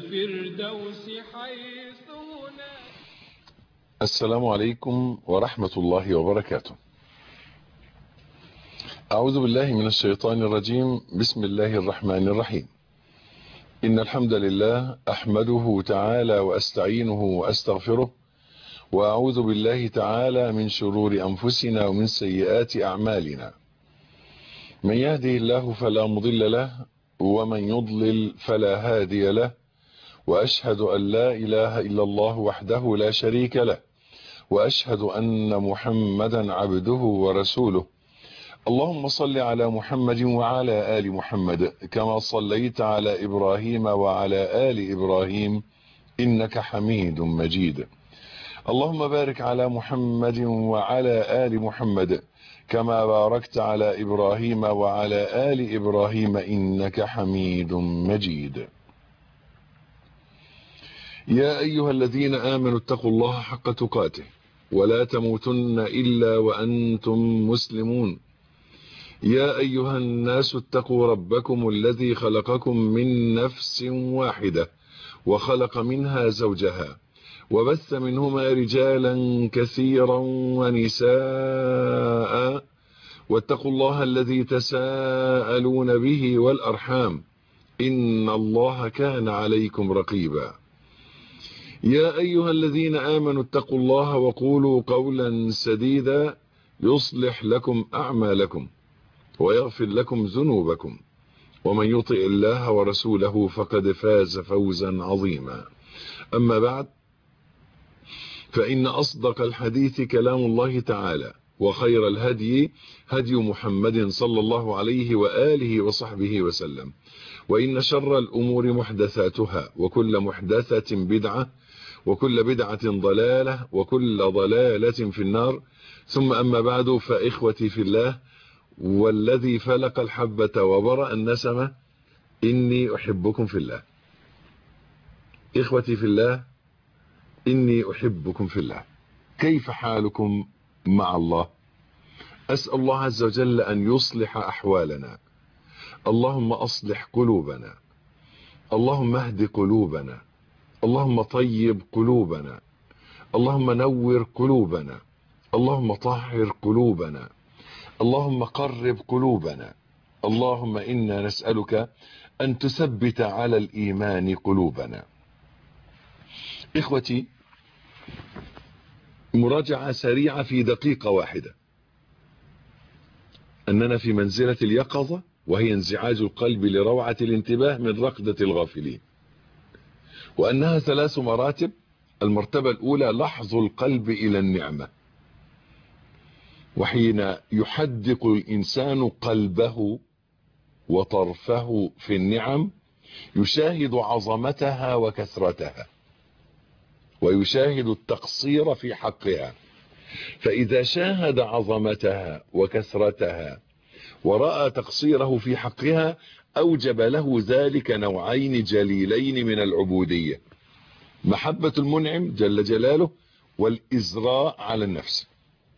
الفردوس حيث هناك. السلام عليكم ورحمة الله وبركاته. أعوذ بالله من الشيطان الرجيم. بسم الله الرحمن الرحيم. إن الحمد لله أحمده تعالى وأستعينه وأستغفره، وأعوذ بالله تعالى من شرور أنفسنا ومن سيئات أعمالنا. من يهده الله فلا مضل له، ومن يضلل فلا هادي له، وأشهد أن لا إله إلا الله وحده لا شريك له، وأشهد أن محمدا عبده ورسوله. اللهم صل على محمد وعلى آل محمد كما صليت على إبراهيم وعلى آل إبراهيم إنك حميد مجيد. اللهم بارك على محمد وعلى آل محمد كما باركت على إبراهيم وعلى آل إبراهيم إنك حميد مجيد. يا أيها الذين آمنوا اتقوا الله حق تقاته ولا تموتن إلا وأنتم مسلمون. يا أيها الناس اتقوا ربكم الذي خلقكم من نفس واحدة وخلق منها زوجها وبث منهما رجالا كثيرا ونساء، واتقوا الله الذي تساءلون به والأرحام إن الله كان عليكم رقيبا. يا أيها الذين آمنوا اتقوا الله وقولوا قولا سديدا يصلح لكم أعمالكم ويغفر لكم ذنوبكم، ومن يطع الله ورسوله فقد فاز فوزا عظيما. أما بعد، فإن أصدق الحديث كلام الله تعالى، وخير الهدي هدي محمد صلى الله عليه وآله وصحبه وسلم، وإن شر الأمور محدثاتها، وكل محدثة بدعة، وكل بدعة ضلالة، وكل ضلالة في النار. ثم أما بعد، فإخوتي في الله والذي فلق الحبة وبرأ النسمة، إني أحبكم في الله. إخوتي في الله، إني أحبكم في الله. كيف حالكم مع الله؟ أسأل الله عز وجل أن يصلح أحوالنا. اللهم أصلح قلوبنا، اللهم اهد قلوبنا، اللهم طيب قلوبنا، اللهم نور قلوبنا، اللهم طهر قلوبنا، اللهم قرب قلوبنا. اللهم إنا نسألك أن تثبت على الإيمان قلوبنا. إخوتي، مراجعة سريعة في دقيقة واحدة. أننا في منزلة اليقظة، وهي انزعاج القلب لروعة الانتباه من رقدة الغافلين، وأنها 3 مراتب. المرتبة الأولى لحظ القلب إلى النعمة، وحين يحدق الإنسان قلبه وطرفه في النعم يشاهد عظمتها وكثرتها، ويشاهد التقصير في حقها. فإذا شاهد عظمتها وكثرتها ورأى تقصيره في حقها، أوجب له ذلك نوعين جليلين من العبودية: محبة المنعم جل جلاله، والإزراء على النفس.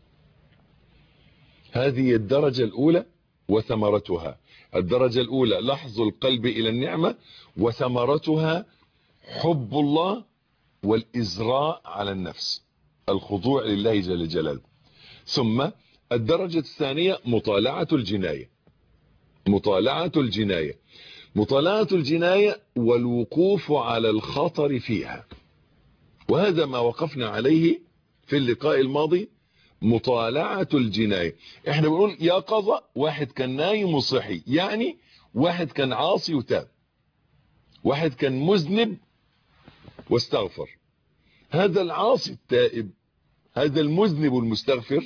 هذه الدرجة الأولى وثمرتها. الدرجة الأولى لحظ القلب إلى النعمة، وثمرتها حب الله والإزراء على النفس، الخضوع لله جل جلاله. ثم الدرجة الثانية مطالعة الجناية. مطالعة الجناية، مطالعة الجناية والوقوف على الخطر فيها، وهذا ما وقفنا عليه في اللقاء الماضي. مطالعة الجناية، احنا بنقول يقظة، واحد كان نايم وصحي، يعني واحد كان عاصي وتاب، واحد كان مذنب واستغفر. هذا العاصي التائب، هذا المذنب المستغفر،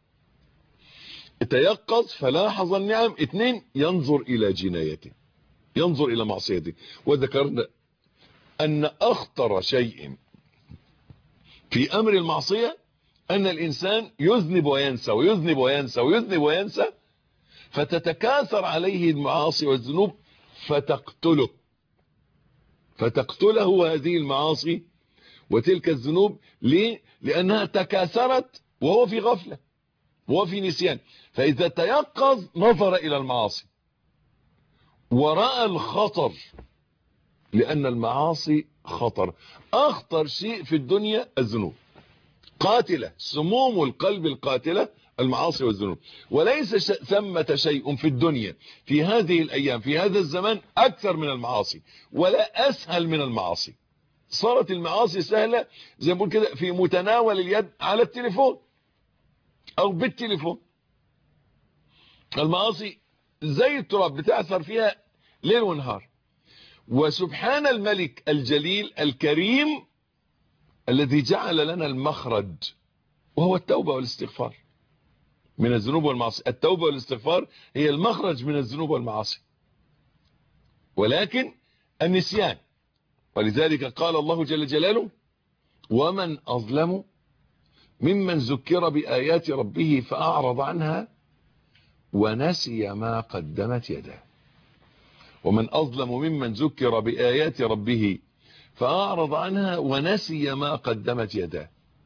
تيقظ فلاحظ النعم. 2، ينظر إلى جنايته، ينظر إلى معصيته. وذكرنا أن أخطر شيء في أمر المعصية أن الإنسان يذنب وينسى ويذنب وينسى ويذنب وينسى، فتتكاثر عليه المعاصي والذنوب فتقتله هذه المعاصي وتلك الذنوب. ليه؟ لأنها تكاثرت وهو في غفلة وهو في نسيان. فإذا تيقظ نظر إلى المعاصي ورأى الخطر لأن المعاصي خطر. أخطر شيء في الدنيا الذنوب، قاتلة، سموم القلب القاتلة المعاصي والذنوب. وليس ثمة شيء في الدنيا في هذه الأيام في هذا الزمان أكثر من المعاصي، ولا أسهل من المعاصي. صارت المعاصي سهلة زي ما بقول كده في متناول اليد على التليفون أو بالتليفون. المعاصي زي التراب بتأثر فيها ليل ونهار. وسبحان الملك الجليل الكريم الذي جعل لنا المخرج، وهو التوبة والاستغفار من الذنوب والمعاصي. التوبة والاستغفار هي المخرج من الذنوب والمعاصي، ولكن النسيان. ولذلك قال الله جل جلاله: ومن أظلم ممن ذكر بآيات ربه فأعرض عنها ونسي ما قدمت يداه. ومن أظلم ممن ذكر بآيات ربه فأعرض عنها ونسي ما قدمت يداه.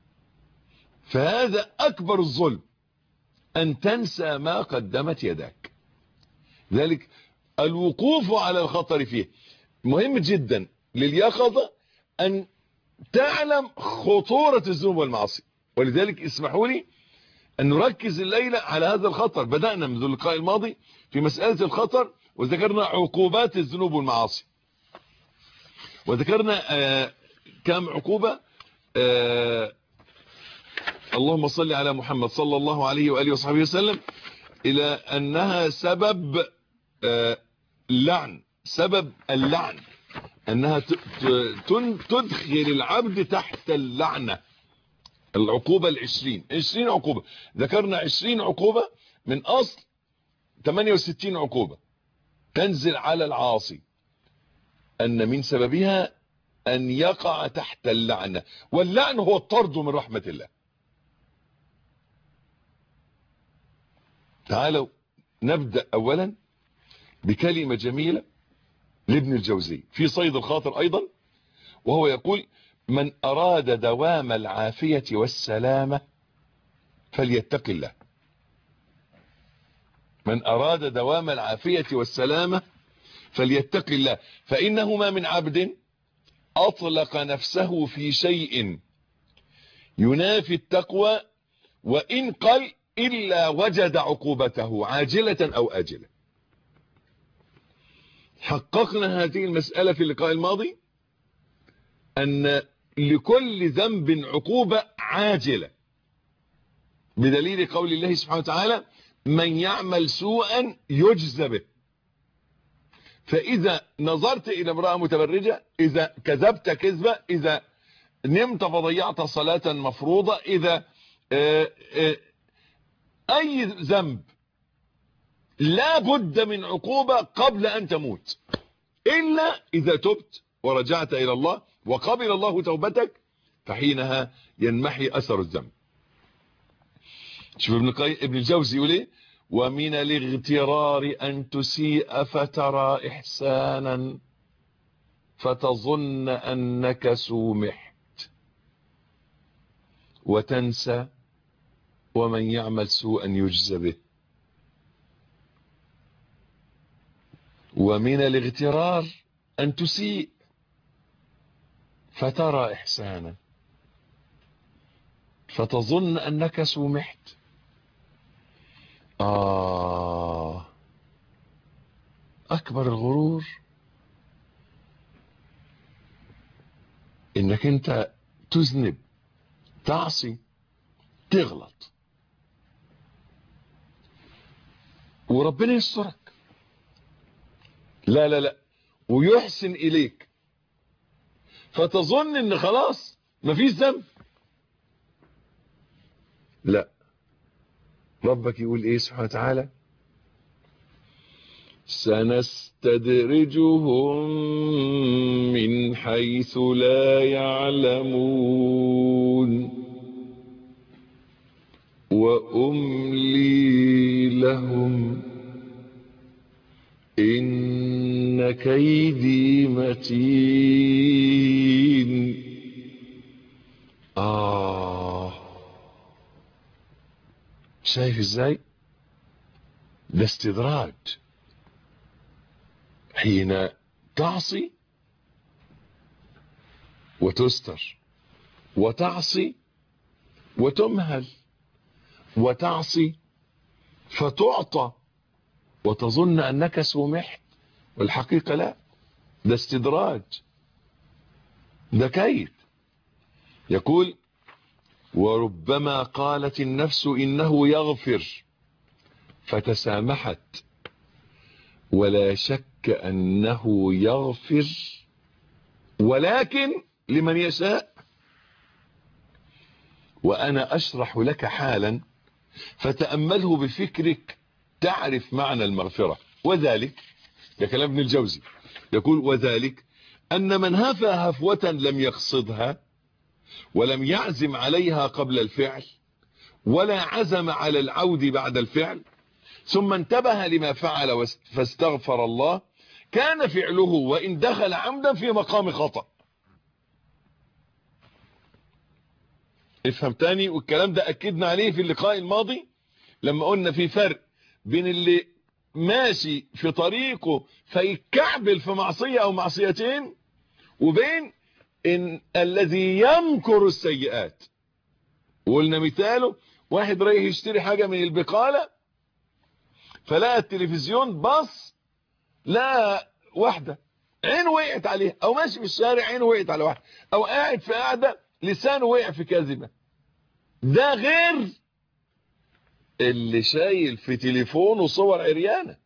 فهذا أكبر الظلم، أن تنسى ما قدمت يداك. ذلك الوقوف على الخطر فيه مهم جدا لليقظة، أن تعلم خطورة الذنوب والمعاصي. ولذلك اسمحوا لي أن نركز الليلة على هذا الخطر. بدأنا منذ اللقاء الماضي في مسألة الخطر، وذكرنا عقوبات الذنوب والمعاصي، وذكرنا كم عقوبة. اللهم صل على محمد صلى الله عليه وآله وصحبه وسلم، إلى أنها سبب لعن، سبب اللعن، أنها تدخل العبد تحت اللعنة. العقوبة 20 عقوبة، ذكرنا 20 عقوبة من أصل 68 عقوبة تنزل على العاصي، أن من سببها أن يقع تحت اللعنة. واللعن هو الطرد من رحمة الله. تعالوا نبدأ أولا بكلمة جميلة لابن الجوزي في صيد الخاطر أيضا، وهو يقول: من أراد دوام العافية والسلامة فليتق الله. من أراد دوام العافية والسلامة فليتق الله، فإنه ما من عبد أطلق نفسه في شيء ينافي التقوى وإن قل إلا وجد عقوبته عاجلة أو آجلة. حققنا هذه المسألة في اللقاء الماضي، أن لكل ذنب عقوبة عاجلة، بدليل قول الله سبحانه وتعالى: من يعمل سوءا يجزى به. فإذا نظرت إلى امرأة متبرجة، إذا كذبت كذبة، إذا نمت فضيعت صلاة مفروضة، إذا أي ذنب لا بد من عقوبة قبل أن تموت، إلا إذا تبت ورجعت إلى الله وقبل الله توبتك، فحينها ينمحي أثر الذنب. شوف ابن الجوزي يقول ايه: ومن الاغترار أن تسيء فترى إحسانا فتظن أنك سومحت وتنسى ومن يعمل سوءا يجزى به. ومن الاغترار أن تسيء فترى إحسانا فتظن أنك سومحت. أكبر الغرور إنك أنت تذنب، تعصي، تغلط، وربنا يسترك، لا لا لا، ويحسن إليك، فتظن إن خلاص مفيش ذنب. لا، ربك يقول إيه سبحانه وتعالى: سنستدرجهم من حيث لا يعلمون وأملي لهم إن كيدي متين. شايف ازاي؟ ده استدراج. حين تعصي وتستر، وتعصي وتمهل، وتعصي فتعطى وتظن أنك سمحت، والحقيقة لا، ده استدراج، ده كيد. يقول: وربما قالت النفس إنه يغفر فتسامحت، ولا شك أنه يغفر، ولكن لمن يشاء. وأنا أشرح لك حالا فتأمله بفكرك تعرف معنى المغفرة. وذلك، ده كلام ابن الجوزي، يقول: وذلك أن من هفى هفوة لم يقصدها ولم يعزم عليها قبل الفعل ولا عزم على العود بعد الفعل، ثم انتبه لما فعل فاستغفر الله، كان فعله وإن دخل عمدا في مقام خطأ. افهم تاني، والكلام ده أكدنا عليه في اللقاء الماضي لما قلنا في فرق بين اللي ماشي في طريقه فيكعبل في معصية أو معصيتين، وبين إن الذي يمكر السيئات. وقلنا مثاله: واحد رايح يشتري حاجة من البقالة، فلقى التلفزيون، بص لا واحدة عينه وقعت عليها، او ماشي في الشارع عينه وقعت على واحدة، او قاعد في قاعدة لسانه وقع في كاذبة. ده غير اللي شايل في تليفونه صور عريانة،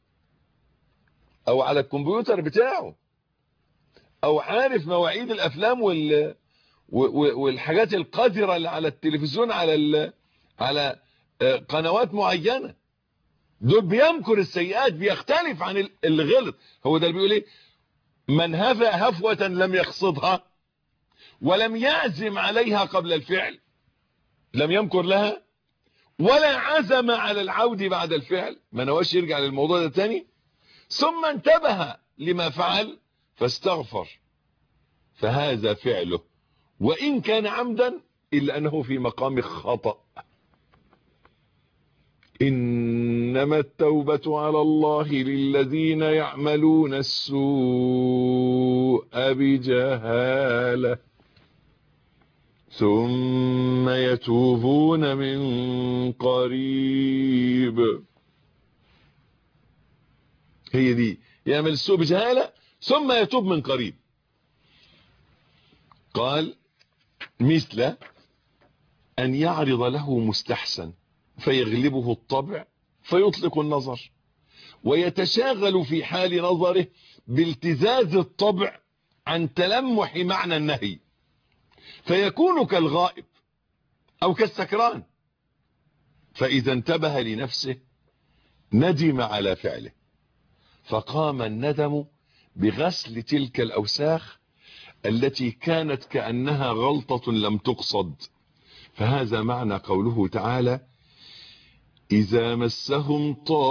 او على الكمبيوتر بتاعه، او عارف مواعيد الافلام والحاجات القذرة اللي على التلفزيون على قنوات معينة. دول بيمكر السيئات، بيختلف عن اللي غلط. هو ده اللي بيقول ايه: من هفى هفوة لم يقصدها ولم يعزم عليها قبل الفعل، لم يمكر لها ولا عزم على العود بعد الفعل، ما نواش يرجع للموضوع ده تاني، ثم انتبه لما فعل فاستغفر، فهذا فعله وإن كان عمدا إلا أنه في مقام خطأ. إنما التوبة على الله للذين يعملون السوء بجهالة ثم يتوبون من قريب. هي دي، يعمل السوء بجهالة ثم يتوب من قريب. قال: مثل أن يعرض له مستحسن فيغلبه الطبع فيطلق النظر، ويتشاغل في حال نظره بالتزاز الطبع عن تلمح معنى النهي، فيكون كالغائب أو كالسكران، فإذا انتبه لنفسه ندم على فعله، فقام الندم بغسل تلك الأوساخ التي كانت كأنها غلطة لم تقصد. فهذا معنى قوله تعالى: إذا مسهم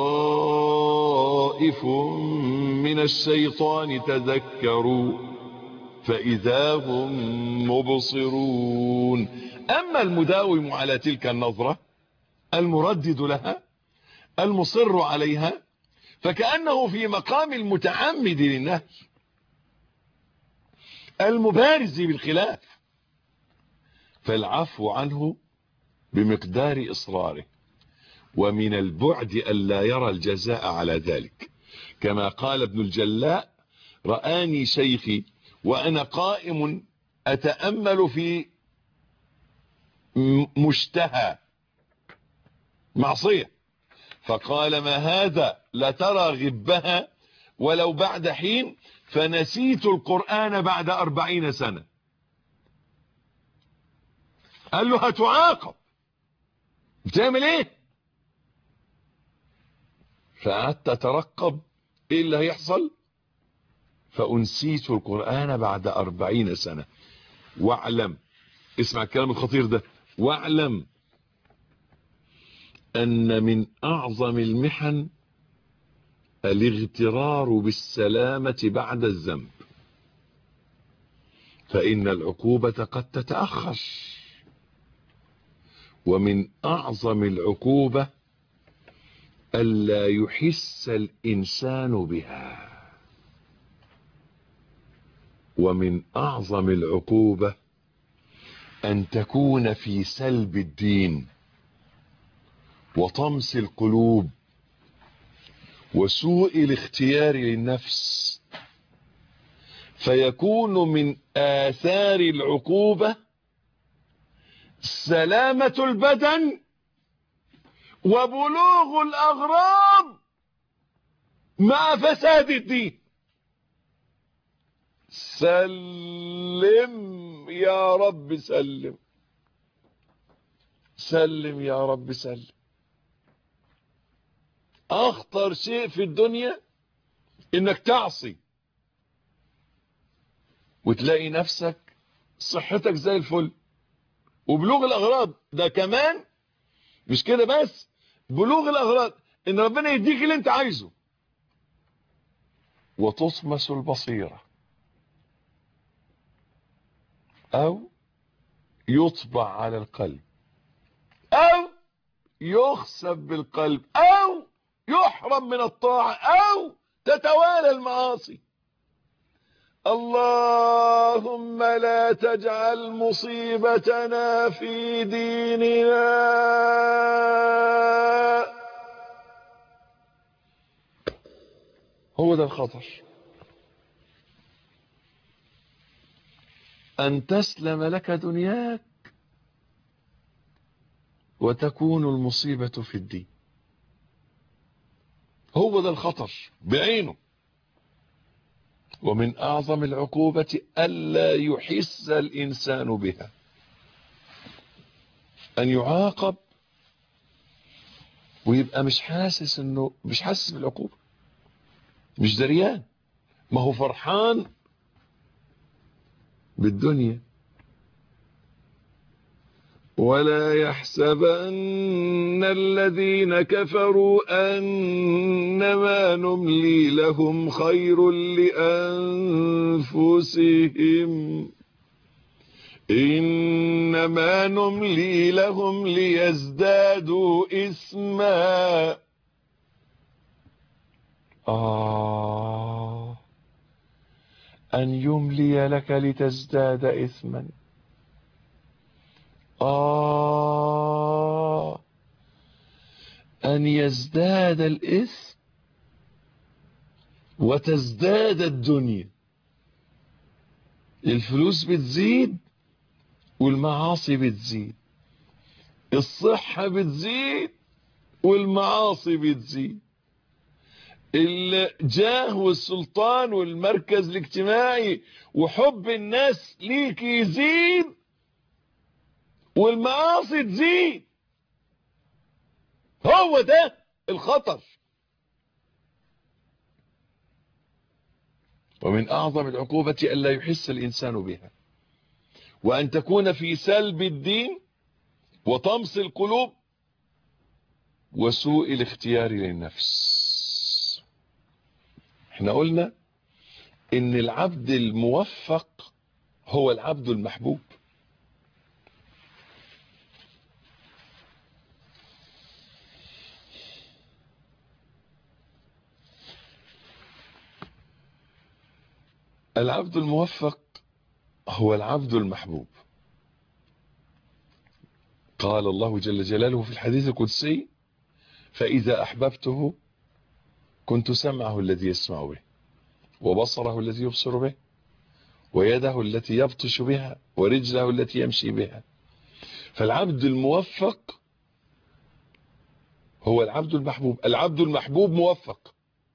طائف من الشيطان تذكروا فإذا هم مبصرون. أما المداوم على تلك النظرة، المردد لها، المصر عليها، فكأنه في مقام المتعمد للنهي المبارز بالخلاف، فالعفو عنه بمقدار إصراره، ومن البعد ألا يرى الجزاء على ذلك، كما قال ابن الجلاء: رآني شيخي وأنا قائم أتأمل في مشتهى معصية، فقال: ما هذا؟ لترى غبها ولو بعد حين، فنسيت القرآن بعد 40 سنة. قال له: هتعاقب، بتعمل ايه؟ فقعدت اترقب ايه اللي هيحصل، فأنسيت القرآن بعد 40 سنة. واعلم، اسمع الكلام الخطير ده، واعلم أن من أعظم المحن الاغترار بالسلامة بعد الذنب، فإن العقوبة قد تتأخر، ومن أعظم العقوبة ألا يحس الإنسان بها. ومن أعظم العقوبة أن تكون في سلب الدين وطمس القلوب وسوء الاختيار للنفس، فيكون من آثار العقوبة سلامة البدن وبلوغ الأغراض مع فساد الدين. سلم يا رب سلم، سلم يا رب سلم. أخطر شيء في الدنيا إنك تعصي وتلاقي نفسك صحتك زي الفل وبلوغ الأغراض. ده كمان مش كده بس، بلوغ الأغراض إن ربنا يديك اللي أنت عايزه، وتطمس البصيرة أو يطبع على القلب أو يخسف بالقلب أو يحرم من الطاعة أو تتوالى المعاصي. اللهم لا تجعل مصيبتنا في ديننا. هو ده الخطر، أن تسلم لك دنياك وتكون المصيبة في الدين. هو ده الخطر بعينه. ومن أعظم العقوبة ألا يحس الإنسان بها، أن يعاقب ويبقى مش حاسس بالعقوبة، مش دريان، ما هو فرحان بالدنيا. ولا يحسبن الذين كفروا أنما نملي لهم خير لأنفسهم إنما نملي لهم ليزدادوا إثما. أن يملي لك لتزداد إثما. أن يزداد الإثم وتزداد الدنيا. الفلوس بتزيد والمعاصي بتزيد، الصحة بتزيد والمعاصي بتزيد، الجاه والسلطان والمركز الاجتماعي وحب الناس ليك يزيد والمعاصي تزيد. هو ده الخطر. ومن أعظم العقوبة ألا يحس الإنسان بها، وأن تكون في سلب الدين وطمس القلوب وسوء الاختيار للنفس. احنا قلنا إن العبد الموفق هو العبد المحبوب. العبد الموفق هو العبد المحبوب. قال الله جل جلاله في الحديث القدسي: فإذا أحببته كنت سمعه الذي يسمع به، وبصره الذي يبصر به، ويده التي يبطش بها، ورجله التي يمشي بها. فالعبد الموفق هو العبد المحبوب. العبد المحبوب موفق،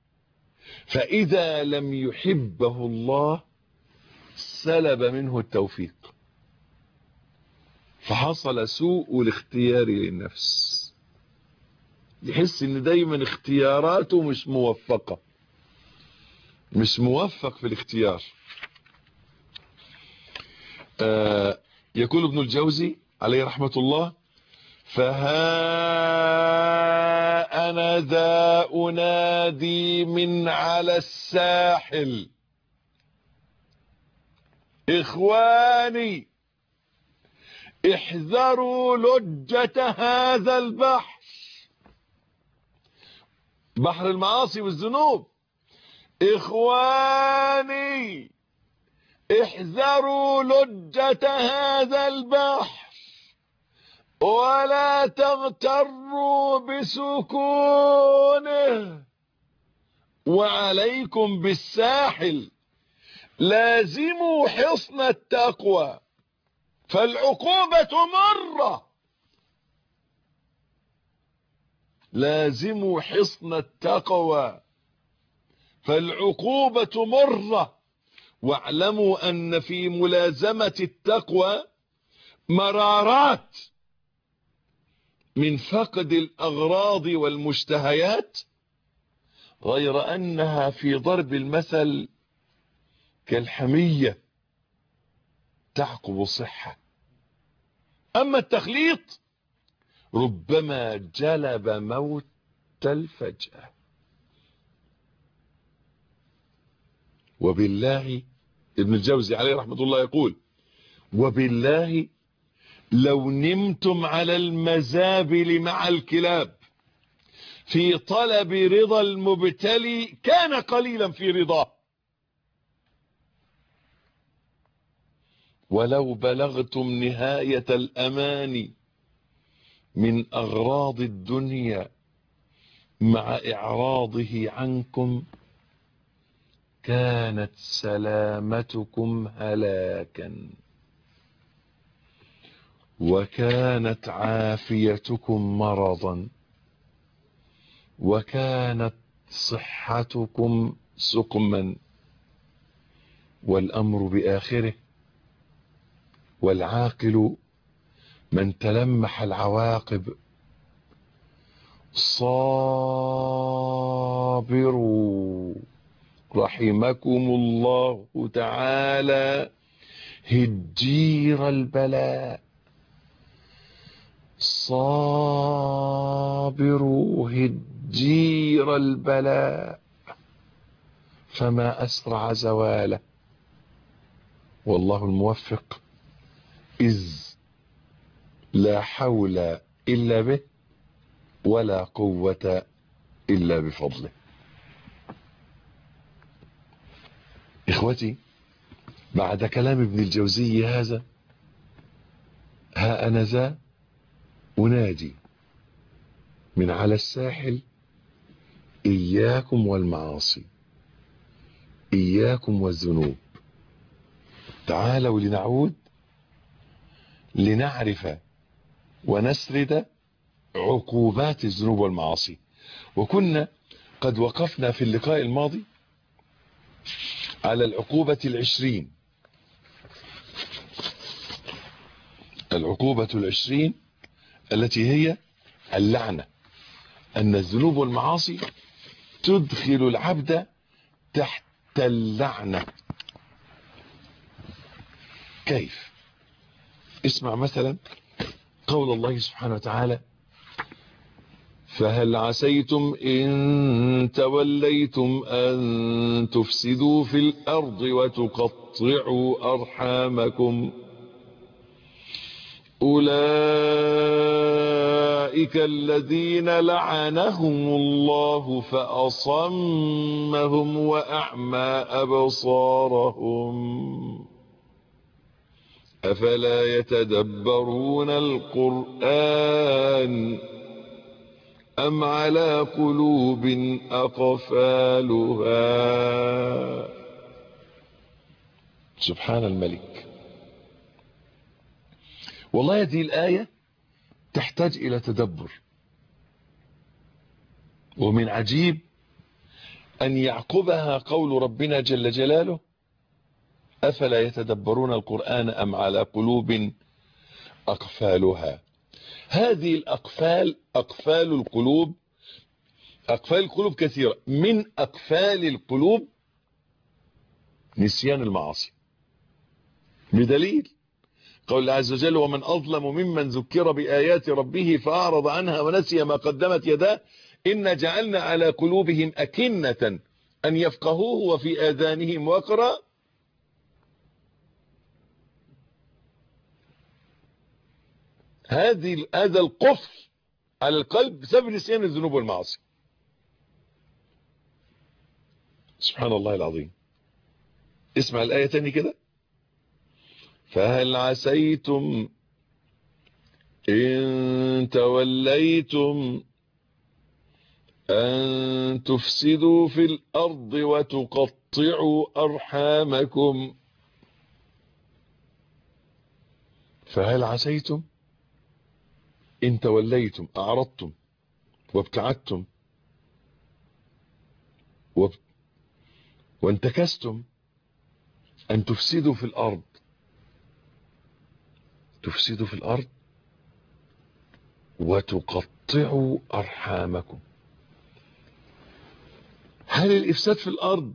فإذا لم يحبه الله سلب منه التوفيق، فحصل سوء الاختيار للنفس. يحس ان دايما اختياراته مش موفقة، مش موفق في الاختيار. يقول ابن الجوزي عليه رحمة الله: فها أنا ذا أنادي من على الساحل إخواني احذروا لجة هذا البحر، بحر المعاصي والذنوب. إخواني احذروا لجة هذا البحر ولا تغتروا بسكونه، وعليكم بالساحل، لازموا حصن التقوى فالعقوبة مرة. لازموا حصن التقوى فالعقوبة مرة، واعلموا أن في ملازمة التقوى مرارات من فقد الأغراض والمشتهيات، غير أنها في ضرب المثل كالحمية تعقب الصحة. أما التخليط ربما جلب موت الفجأة. وبالله، ابن الجوزي عليه رحمة الله يقول: وبالله لو نمتم على المزابل مع الكلاب في طلب رضا المبتلي كان قليلا في رضاه، ولو بلغتم نهاية الأمان من أغراض الدنيا مع إعراضه عنكم كانت سلامتكم هلاكا، وكانت عافيتكم مرضا، وكانت صحتكم سقما، والأمر بآخره. والعاقل من تلمح العواقب. صابروا رحمكم الله تعالى هجير البلاء، صابروا هجير البلاء، فما أسرع زواله. والله الموفق، إذ لا حول إلا به ولا قوة إلا بفضله. إخوتي، بعد كلام ابن الجوزي هذا، ها أنا ذا أنادي من على الساحل: إياكم والمعاصي، إياكم والذنوب. تعالوا لنعود لنعرف ونسرد عقوبات الذنوب والمعاصي. وكنا قد وقفنا في اللقاء الماضي على العقوبة 20. العقوبة 20 التي هي اللعنة، أن الذنوب والمعاصي تدخل العبد تحت اللعنة. كيف؟ اسمع مثلا قول الله سبحانه وتعالى: فهل عسيتم إن توليتم أن تفسدوا في الأرض وتقطعوا أرحامكم أولئك الذين لعنهم الله فأصمهم وأعمى أبصارهم أفلا يتدبرون القرآن أم على قلوب أقفالها. سبحان الملك. والله هذه الآية تحتاج إلى تدبر. ومن عجيب أن يعقبها قول ربنا جل جلاله: أفلا يتدبرون القرآن أم على قلوب أقفالها. هذه الأقفال أقفال القلوب. أقفال القلوب كثيرة، من أقفال القلوب نسيان المعاصي، بدليل قول الله عز وجل: ومن أظلم ممن ذكر بآيات ربه فأعرض عنها ونسي ما قدمت يداه إنا جعلنا على قلوبهم أكنة أن يفقهوه وفي آذانهم وقرا. هذا القفل على القلب بسبب نسيان الذنوب والمعاصي. سبحان الله العظيم. اسمع الآية تاني كده: فهل عسيتم إن توليتم أن تفسدوا في الأرض وتقطعوا أرحامكم. فهل عسيتم إن توليتم، أعرضتم وابتعدتم وانتكستم، أن تفسدوا في الأرض، تفسدوا في الأرض وتقطعوا أرحامكم. هل الإفساد في الأرض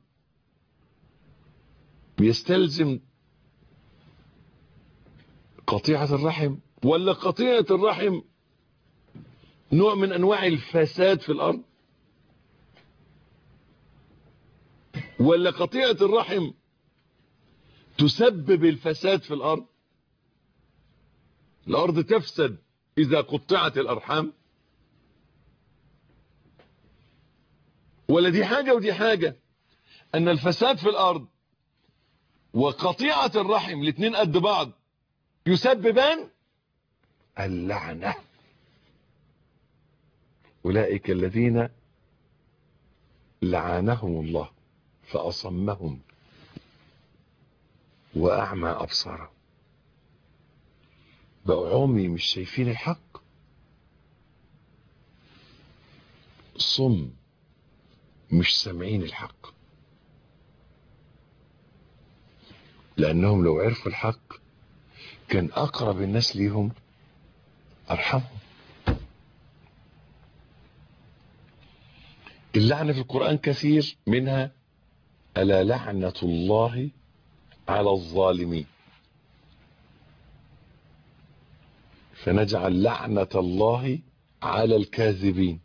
يستلزم قطيعة الرحم، ولا قطيعة الرحم نوع من أنواع الفساد في الأرض، ولا قطيعة الرحم تسبب الفساد في الأرض؟ الأرض تفسد إذا قطعت الأرحام، ولا دي حاجة ودي حاجة؟ أن الفساد في الأرض وقطيعة الرحم الاثنين قد بعض يسببان اللعنة. أولئك الذين لعنهم الله فأصمهم وأعمى أبصارهم. بقوا عمي مش شايفين الحق، صم مش سامعين الحق، لأنهم لو عرفوا الحق كان أقرب الناس ليهم أرحمهم. اللعنة في القرآن كثير، منها ألا لعنة الله على الظالمين، فنجعل لعنة الله على الكاذبين.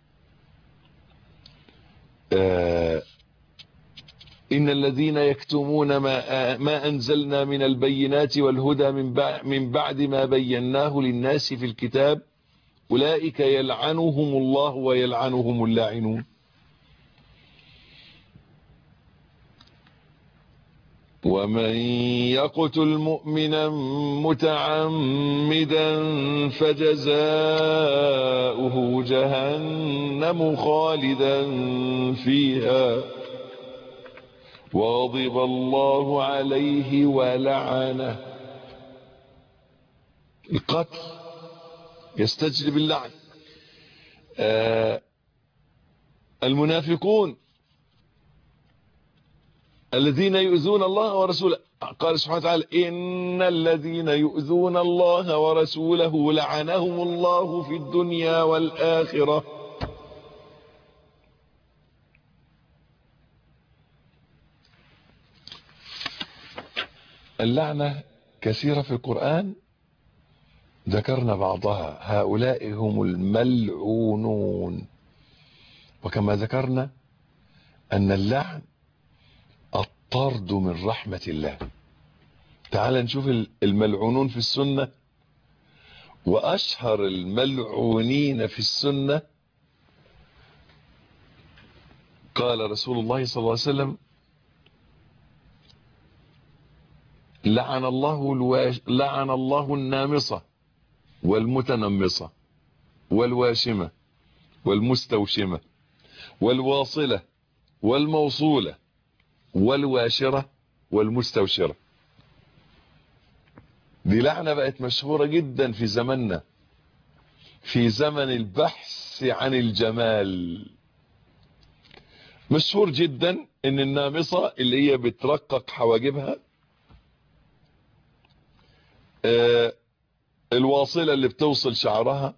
إن الذين يكتمون ما أنزلنا من البينات والهدى من بعد ما بيناه للناس في الكتاب أولئك يلعنهم الله ويلعنهم اللاعنون. ومن يقتل مؤمنا متعمدا فجزاؤه جهنم خالدا فيها وغضب الله عليه ولعنه. القتل يستجلب اللعن. المنافقون الذين يؤذون الله ورسوله، قال سبحانه وتعالى إن الذين يؤذون الله ورسوله لعنهم الله في الدنيا والآخرة. اللعنة كثيرة في القرآن، ذكرنا بعضها. هؤلاء هم الملعونون. وكما ذكرنا أن اللعن الطرد من رحمة الله. تعال نشوف الملعونون في السنة، وأشهر الملعونين في السنة قال رسول الله صلى الله عليه وسلم لعن الله النامصة والمتنمصة والواشمة والمستوشمة والواصلة والموصولة والواشرة والمستوشرة. دي لعنة بقت مشهورة جدا في زمننا، في زمن البحث عن الجمال. مشهور جدا ان النامصة اللي هي بترقق حواجبها، الواصلة اللي بتوصل شعرها،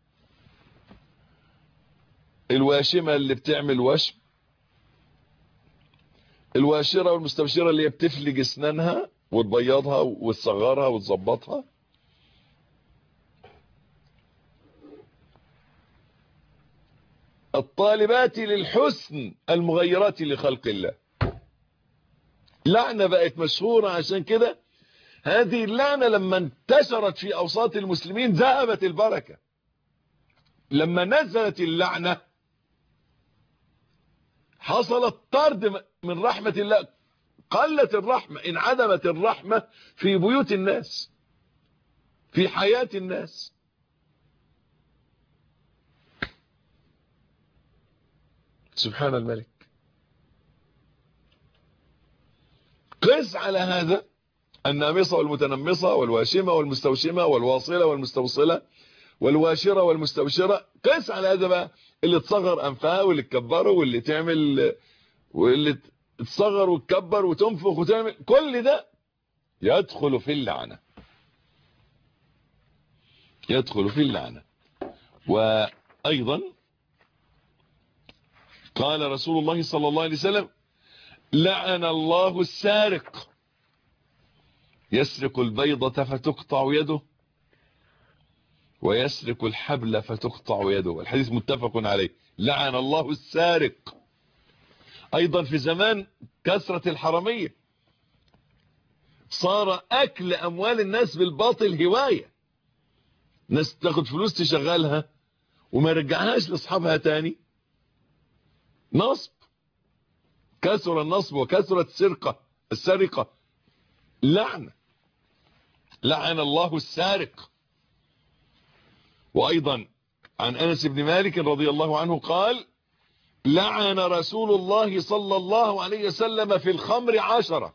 الواشمة اللي بتعمل وشم، الواشرة والمستبشرة اللي هي بتفلج اسنانها وتبيضها وتصغرها وتظبطها، الطالبات للحسن المغيرات لخلق الله. لعنة بقت مشهورة. عشان كده هذه اللعنة لما انتشرت في أوساط المسلمين ذهبت البركة. لما نزلت اللعنة حصل الطرد من رحمة الله. قلت الرحمة، انعدمت الرحمة في بيوت الناس، في حياة الناس. سبحان الملك. قس على هذا النامصة والمتنمصة والواشمة والمستوشمة والواصلة والمستوصلة والواشرة والمستوشرة. قس على هذا بقى اللي تصغر أنفها واللي تكبره واللي تعمل واللي تصغر وتكبر وتنفخ وتعمل، كل ده يدخل في اللعنة، يدخل في اللعنة. وأيضا قال رسول الله صلى الله عليه وسلم: لعن الله السارق، يسرق البيضة فتقطع يده ويسرق الحبل فتقطع يده. الحديث متفق عليه. لعن الله السارق. أيضا في زمان كثرة الحرامية صار أكل أموال الناس بالباطل هواية، ناس تاخد فلوس تشغلها وما يرجعهاش لأصحابها تاني. نصب، كثر النصب وكثرت السرقة. لعنة، لعن الله السارق. وأيضا عن أنس بن مالك رضي الله عنه قال: لعن رسول الله صلى الله عليه وسلم في الخمر 10: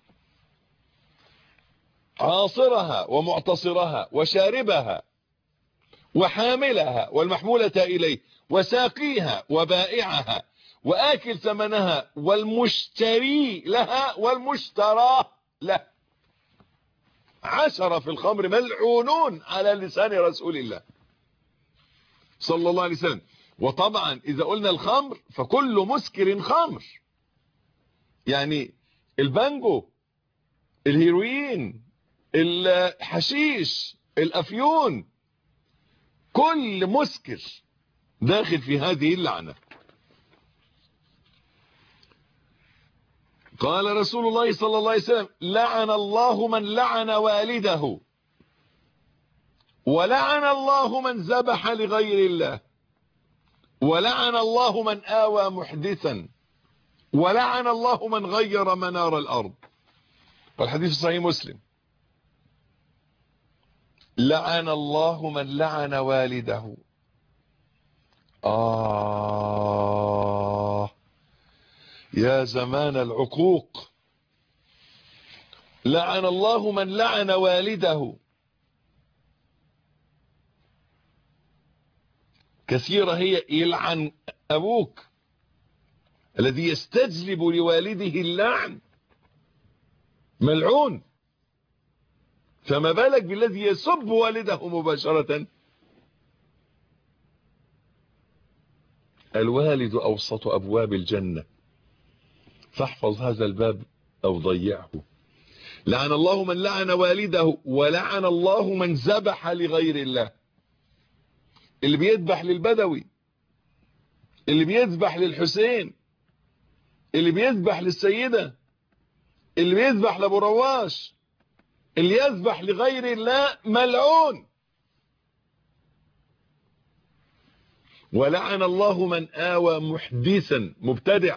عاصرها ومعتصرها وشاربها وحاملها والمحمولة إليه وساقيها وبائعها وآكل ثمنها والمشتري لها والمشترى له. 10 في الخمر ملعونون على لسان رسول الله صلى الله عليه وسلم. وطبعا إذا قلنا الخمر فكل مسكر خمر، يعني البانجو، الهيروين، الحشيش، الأفيون، كل مسكر داخل في هذه اللعنة. قال رسول الله صلى الله عليه وسلم: لعن الله من لعن والده، ولعن الله من ذبح لغير الله، ولعن الله من آوى محدثا، ولعن الله من غير منار الأرض. والحديث صحيح مسلم. لعن الله من لعن والده. يا زمان العقوق. لعن الله من لعن والده. كثيرة هي يلعن أبوك الذي يستجلب لوالده اللعن، ملعون، فما بالك بالذي يسب والده مباشرة. الوالد أوسط أبواب الجنة، فاحفظ هذا الباب أو ضيعه. لعن الله من لعن والده، ولعن الله من ذبح لغير الله. اللي بيذبح للبدوي، اللي بيذبح للحسين، اللي بيذبح للسيدة، اللي بيذبح لأبو رواش، اللي يذبح لغير الله ملعون. ولعن الله من آوى محدثا، مبتدع،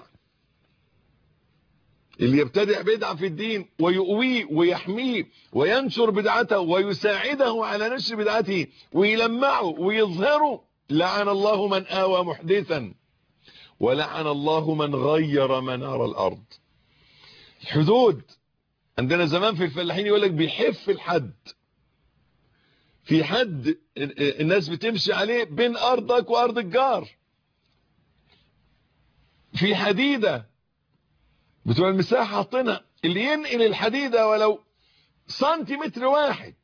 اللي يبتدع بدعة في الدين ويؤويه ويحميه وينشر بدعته ويساعده على نشر بدعته ويلمعه ويظهره. لعن الله من آوى محدثا، ولعن الله من غير منار الأرض. الحدود عندنا زمان في الفلاحين يقول لك بيحف الحد، في حد الناس بتمشي عليه بين أرضك وأرض الجار، في حديدة بتوع المساحة حاطينها، اللي ينقل الحديدة ولو سنتيمتر واحد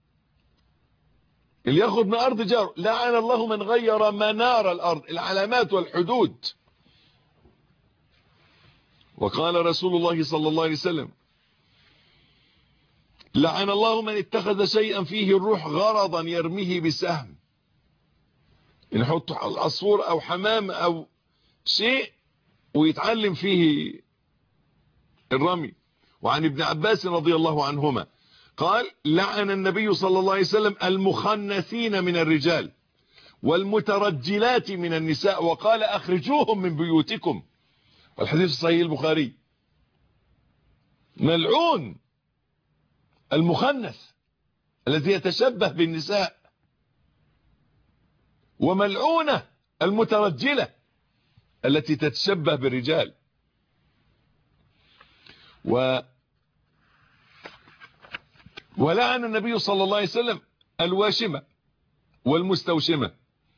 اللي ياخد من أرض جاره. لعن الله من غير منار الأرض، العلامات والحدود. وقال رسول الله صلى الله عليه وسلم: لعن الله من اتخذ شيئا فيه الروح غرضا يرميه بسهم، يحط عصفور أو حمام أو شيء ويتعلم فيه الرمي. وعن ابن عباس رضي الله عنهما قال: لعن النبي صلى الله عليه وسلم المخنثين من الرجال والمترجلات من النساء، وقال: أخرجوهم من بيوتكم. والحديث صحيح البخاري. ملعون المخنث الذي يتشبه بالنساء، وملعونة المترجلة التي تتشبه بالرجال. ولعن النبي صلى الله عليه وسلم الواشمة والمستوشمة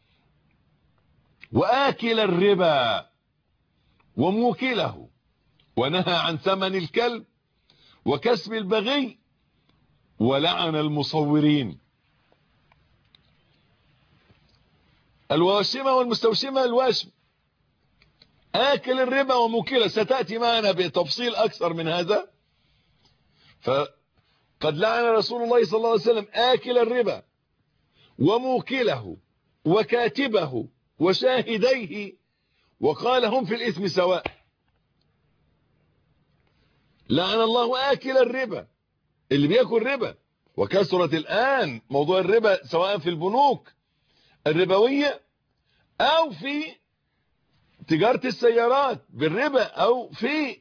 وآكل الربا وموكله، ونهى عن ثمن الكلب وكسب البغي، ولعن المصورين. الواشمة والمستوشمة، الواشم آكل الربا وموكله، ستأتي معنا بتفصيل أكثر من هذا. فقد لعن رسول الله صلى الله عليه وسلم آكل الربا وموكله وكاتبه وشاهديه، وقال هم في الإثم سواء. لعن الله آكل الربا، اللي بياكل ربا، وكثرت الآن موضوع الربا سواء في البنوك الربوية أو في تجارة السيارات بالربا أو في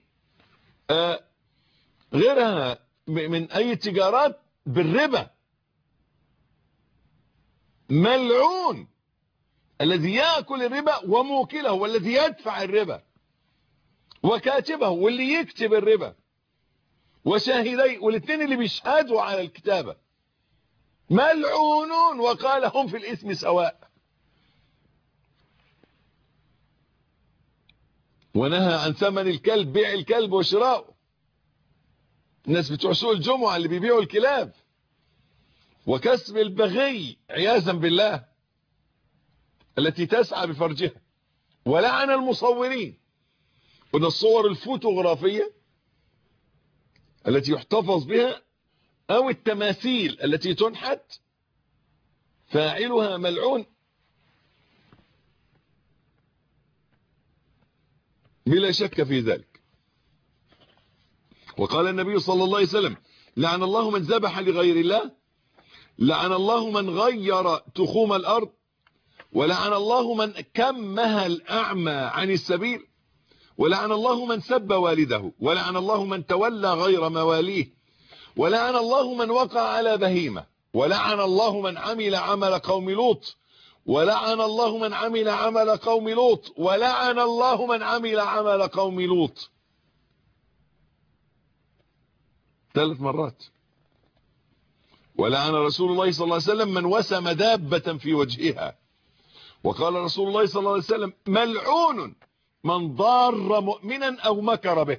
غيرها من أي تجارات بالربا. ملعون الذي يأكل الربا وموكله، والذي يدفع الربا، وكاتبه واللي يكتب الربا، وشاهدي والاثنين اللي بيشهدوا على الكتابة، ملعونون، وقال هم في الإثم سواء. ونهى عن ثمن الكلب، بيع الكلب وشراؤه، الناس بتوع سوق الجمعة اللي بيبيعوا الكلاب، وكسب البغي عياذا بالله التي تسعى بفرجها. ولعن المصورين، وده الصور الفوتوغرافية التي يحتفظ بها أو التماثيل التي تنحت، فاعلها ملعون بلا شك في ذلك. وقال النبي صلى الله عليه وسلم: لعن الله من ذبح لغير الله، لعن الله من غير تخوم الأرض، ولعن الله من كمها الأعمى عن السبيل، ولعن الله من سب والده، ولعن الله من تولى غير مواليه، ولعن الله من وقع على بهيمة، ولعن الله من عمل عمل قوم لوط، ولعن الله من عمل عمل قوم لوط، ولعن الله من عمل عمل قوم لوط. 3 مرات. ولعن رسول الله صلى الله عليه وسلم من وسم دابة في وجهها، وقال رسول الله صلى الله عليه وسلم: ملعون من ضار مؤمنا أو مكر به.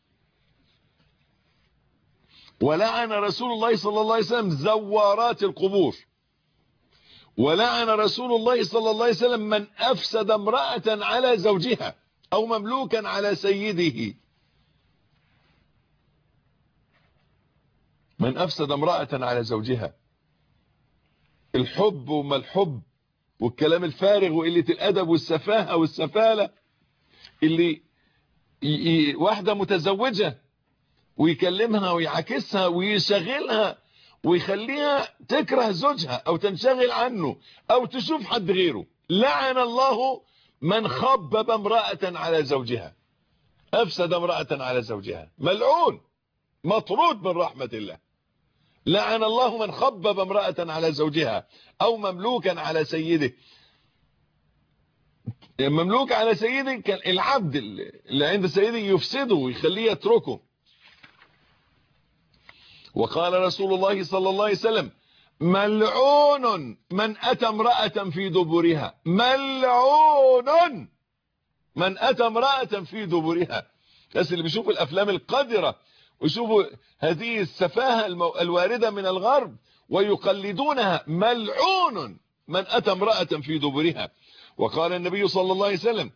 ولعن رسول الله صلى الله عليه وسلم زوارات القبور. ولعن رسول الله صلى الله عليه وسلم من أفسد امرأة على زوجها أو مملوكا على سيده. من أفسد امرأة على زوجها. الحب وما الحب والكلام الفارغ وقلة الأدب والسفاهة والسفالة، اللي واحدة متزوجة ويكلمها ويعاكسها ويشغلها ويخليها تكره زوجها أو تنشغل عنه أو تشوف حد غيره. لعن الله من خبب امرأة على زوجها، أفسد امرأة على زوجها، ملعون مطرود من رحمة الله. لعن الله من خبب امرأة على زوجها أو مملوكا على سيده. مملوك على سيده كان العبد اللي عند سيده يفسده ويخليه يتركه. وقال رسول الله صلى الله عليه وسلم: ملعون من أتى امرأة في دبرها. ملعون من أتى امرأة في دبرها. الناس اللي بيشوفوا الأفلام القذرة ويشوفوا هذه السفاهة الواردة من الغرب ويقلدونها، ملعون من أتى امرأة في دبرها. وقال النبي صلى الله عليه وسلم: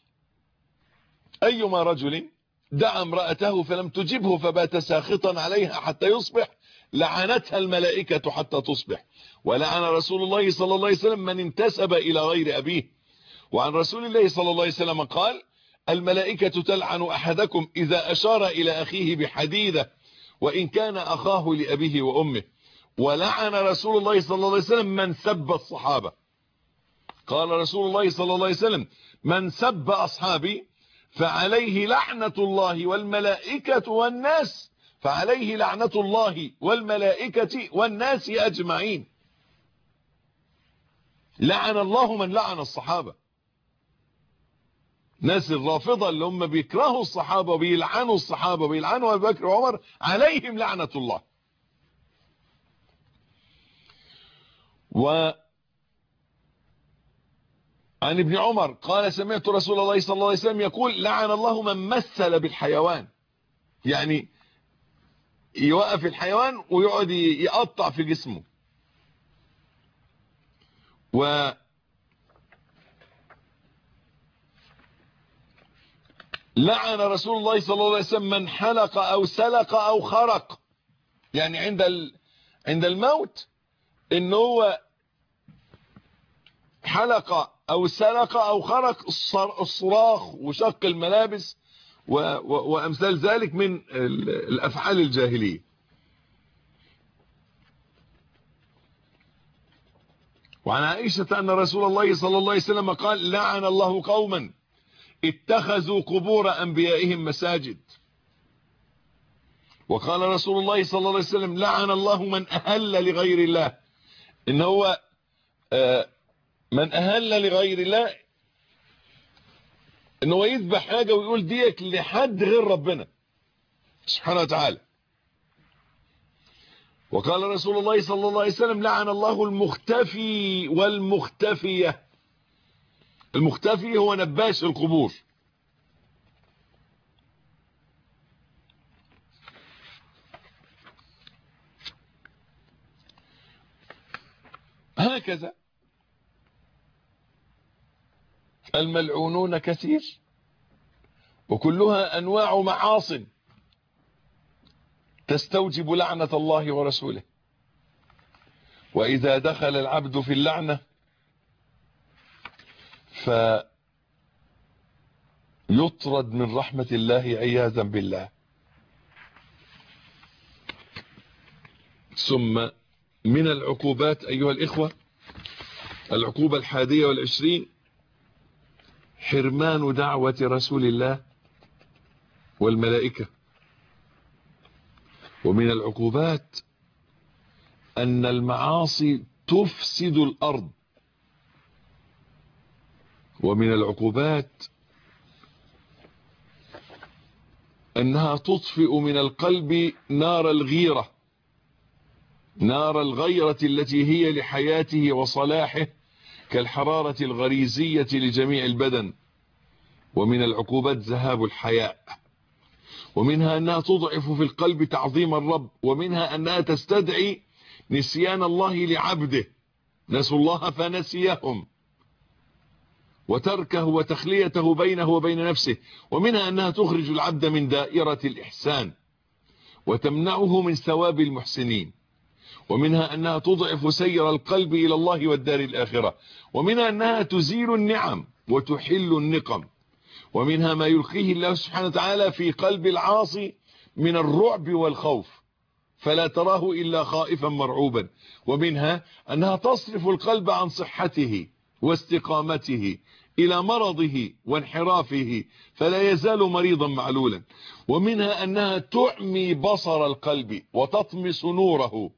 أيما رجل دعا امرأته فلم تجبه فبات ساخطا عليها حتى يصبح، لعنتها الملائكة حتى تصبح. ولعن رسول الله صلى الله عليه وسلم من انتسب إلى غير أبيه. وعن رسول الله صلى الله عليه وسلم قال: الملائكة تلعن أحدكم إذا أشار إلى أخيه بحديدة وإن كان أخاه لأبيه وأمه. ولعن رسول الله صلى الله عليه وسلم من سب الصحابة. قال رسول الله صلى الله عليه وسلم: من سب أصحابي فعليه لعنة الله والملائكة والناس فعليه لعنة الله والملائكة والناس أجمعين. لعن الله من لعن الصحابة. ناس الرافضة اللي هم بيكرهوا الصحابة وبيلعنوا الصحابة وبيلعنوا أبي بكر وعمر عليهم لعنة الله. وعن ابن عمر قال سمعت رسول الله صلى الله عليه وسلم يقول لعن الله من مثل بالحيوان، يعني يوقف الحيوان ويقعد يقطع في جسمه. لعن رسول الله صلى الله عليه وسلم من حلق أو سلق أو خرق، يعني عند الموت إن هو حلق أو سلق أو خرق، الصراخ وشق الملابس وأمثال ذلك من الأفعال الجاهلية. وعن عائشة أن رسول الله صلى الله عليه وسلم قال لعن الله قوما اتخذوا قبور أنبيائهم مساجد. وقال رسول الله صلى الله عليه وسلم لعن الله من أهل لغير الله، إن هو من أهل لغير الله إن هو يذبح حاجة ويقول ديك لحد غير ربنا سبحانه وتعالى. وقال رسول الله صلى الله عليه وسلم لعن الله المختفي والمختفية. المختفي هو نباش القبور. هكذا الملعونون كثير، وكلها أنواع معاصٍ تستوجب لعنة الله ورسوله. وإذا دخل العبد في اللعنة فيطرد من رحمة الله عياذا بالله. ثم من العقوبات أيها الإخوة، العقوبة 21 حرمان دعوة رسول الله والملائكة. ومن العقوبات أن المعاصي تفسد الأرض. ومن العقوبات أنها تطفئ من القلب نار الغيرة، نار الغيرة التي هي لحياته وصلاحه كالحرارة الغريزية لجميع البدن. ومن العقوبات ذهاب الحياء. ومنها أنها تضعف في القلب تعظيم الرب. ومنها أنها تستدعي نسيان الله لعبده، نسوا الله فنسيهم، وتركه وتخليته بينه وبين نفسه. ومنها أنها تخرج العبد من دائرة الإحسان وتمنعه من ثواب المحسنين. ومنها أنها تضعف سير القلب إلى الله والدار الآخرة. ومنها أنها تزيل النعم وتحل النقم. ومنها ما يلقيه الله سبحانه وتعالى في قلب العاصي من الرعب والخوف فلا تراه إلا خائفا مرعوبا. ومنها أنها تصرف القلب عن صحته واستقامته إلى مرضه وانحرافه فلا يزال مريضا معلولا. ومنها أنها تعمي بصر القلب وتطمس نوره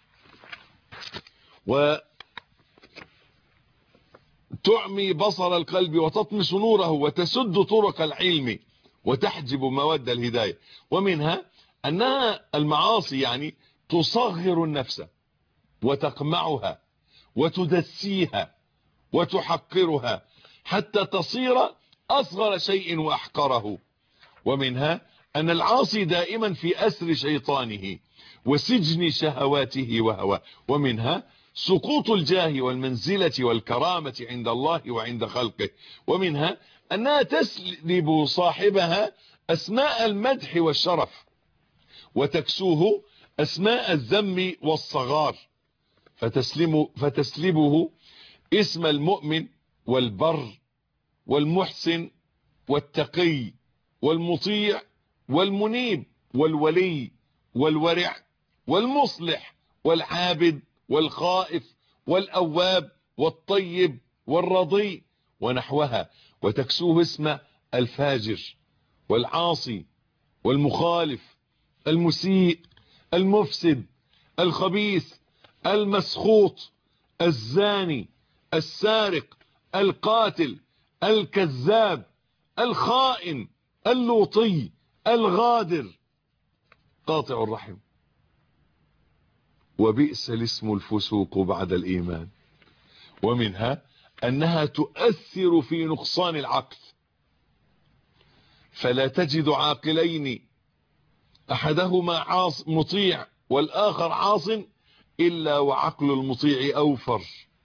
وتسد طرق العلم وتحجب مواد الهداية. ومنها أنها المعاصي يعني تصغر النفس وتقمعها وتدسيها وتحقرها حتى تصير أصغر شيء وأحقره. ومنها أن العاصي دائما في أسر شيطانه وسجن شهواته وهواه. ومنها سقوط الجاه والمنزلة والكرامة عند الله وعند خلقه. ومنها أنها تسلب صاحبها أسماء المدح والشرف وتكسوه أسماء الذم والصغار، فتسلبه اسم المؤمن والبر والمحسن والتقي والمطيع والمنيب والولي والورع والمصلح والعابد والخائف والأواب والطيب والرضي ونحوها، وتكسوه اسم الفاجر والعاصي والمخالف المسيء، المفسد، الخبيث، المسخوط، الزاني، السارق، القاتل، الكذاب، الخائن، اللوطي، الغادر، قاطع الرحم. وبئس الاسم الفسوق بعد الإيمان. ومنها أنها تؤثر في نقصان العقل، فلا تجد عاقلين أحدهما مطيع والآخر عاص إلا وعقل المطيع أوفر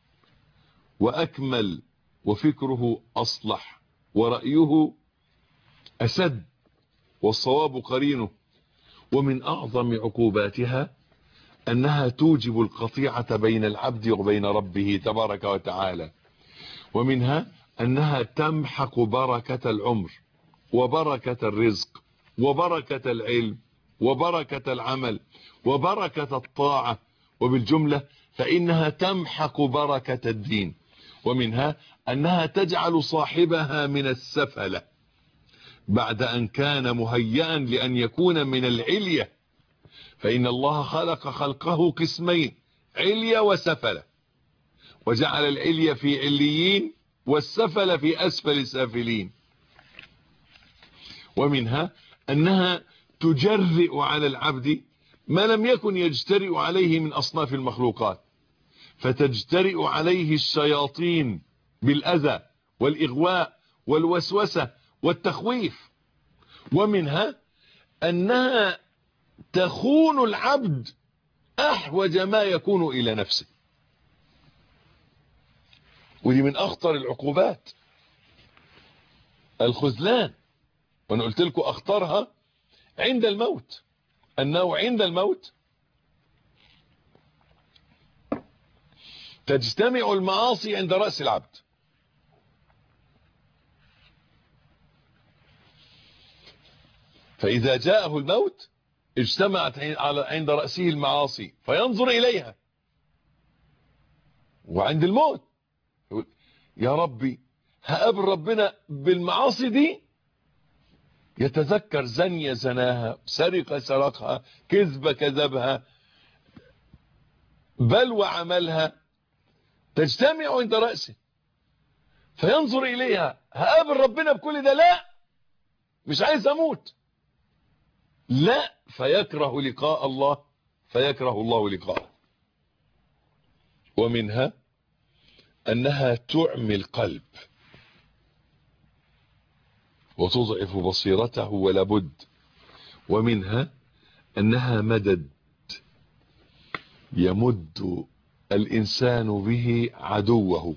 وأكمل وفكره أصلح ورأيه أسد والصواب قرينه. ومن أعظم عقوباتها أنها توجب القطيعة بين العبد وبين ربه تبارك وتعالى. ومنها أنها تمحق بركة العمر وبركة الرزق وبركة العلم وبركة العمل وبركة الطاعة، وبالجملة فإنها تمحق بركة الدين. ومنها أنها تجعل صاحبها من السفلة بعد أن كان مهيئا لأن يكون من العلية، فإن الله خلق خلقه قسمين، علية وسفلة، وجعل العلية في عليين والسفل في أسفل السافلين. ومنها أنها تجرئ على العبد ما لم يكن يجترئ عليه من أصناف المخلوقات، فتجترئ عليه الشياطين بالأذى والإغواء والوسوسة والتخويف. ومنها أنها تخون العبد أحوج ما يكون إلى نفسه، ودي من أخطر العقوبات، الخذلان. وانا قلت لكم اخطرها عند الموت، انه عند الموت تجتمع المعاصي عند رأس العبد، فإذا جاءه الموت اجتمعت عند رأسه المعاصي فينظر إليها. وعند الموت يقول يا ربي هقابل ربنا بالمعاصي دي، يتذكر زنية زناها، سرقة سرقها، كذبة كذبها، بلوى عملها، تجتمع عند رأسه فينظر إليها. هقابل ربنا بكل ده؟ لا، مش عايز أموت. لا، فيكره لقاء الله، فيكره الله لقاءه. ومنها أنها تعمي القلب وتضعف بصيرته ولا بد. ومنها أنها مدد يمد الإنسان به عدوه،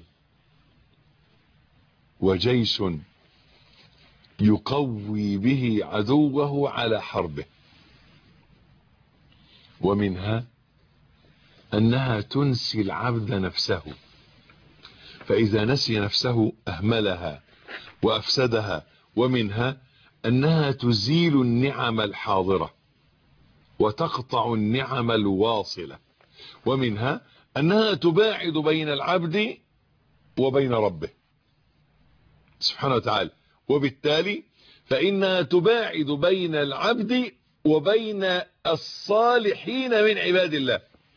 وجيش يقوي به عدوه على حربه. ومنها أنها تنسي العبد نفسه، فإذا نسي نفسه أهملها وأفسدها. ومنها أنها تزيل النعم الحاضرة وتقطع النعم الواصلة. ومنها أنها تباعد بين العبد وبين ربه سبحانه وتعالى، وبالتالي فإنها تباعد بين العبد وبين الصالحين من عباد الله،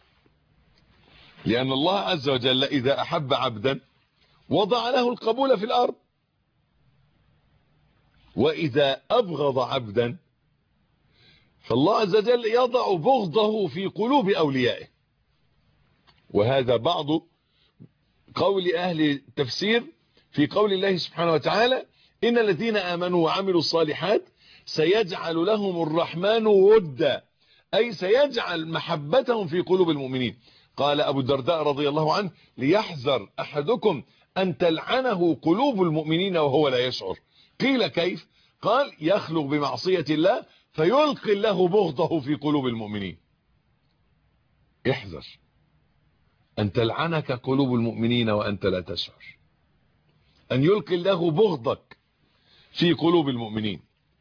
لأن الله عز وجل إذا أحب عبدا وضع له القبول في الأرض، وإذا أبغض عبدا فالله عز وجل يضع بغضه في قلوب أوليائه. وهذا بعض قول أهل التفسير في قول الله سبحانه وتعالى إن الذين آمنوا وعملوا الصالحات سيجعل لهم الرحمن ودا، أي سيجعل محبتهم في قلوب المؤمنين. قال أبو الدرداء رضي الله عنه ليحذر أحدكم أن تلعنه قلوب المؤمنين وهو لا يشعر. قيل كيف؟ قال يخلق بمعصية الله فيلقي الله بغضه في قلوب المؤمنين. احذر أن تلعنك قلوب المؤمنين وأنت لا تشعر، أن يلقي الله بغضك في قلوب المؤمنين.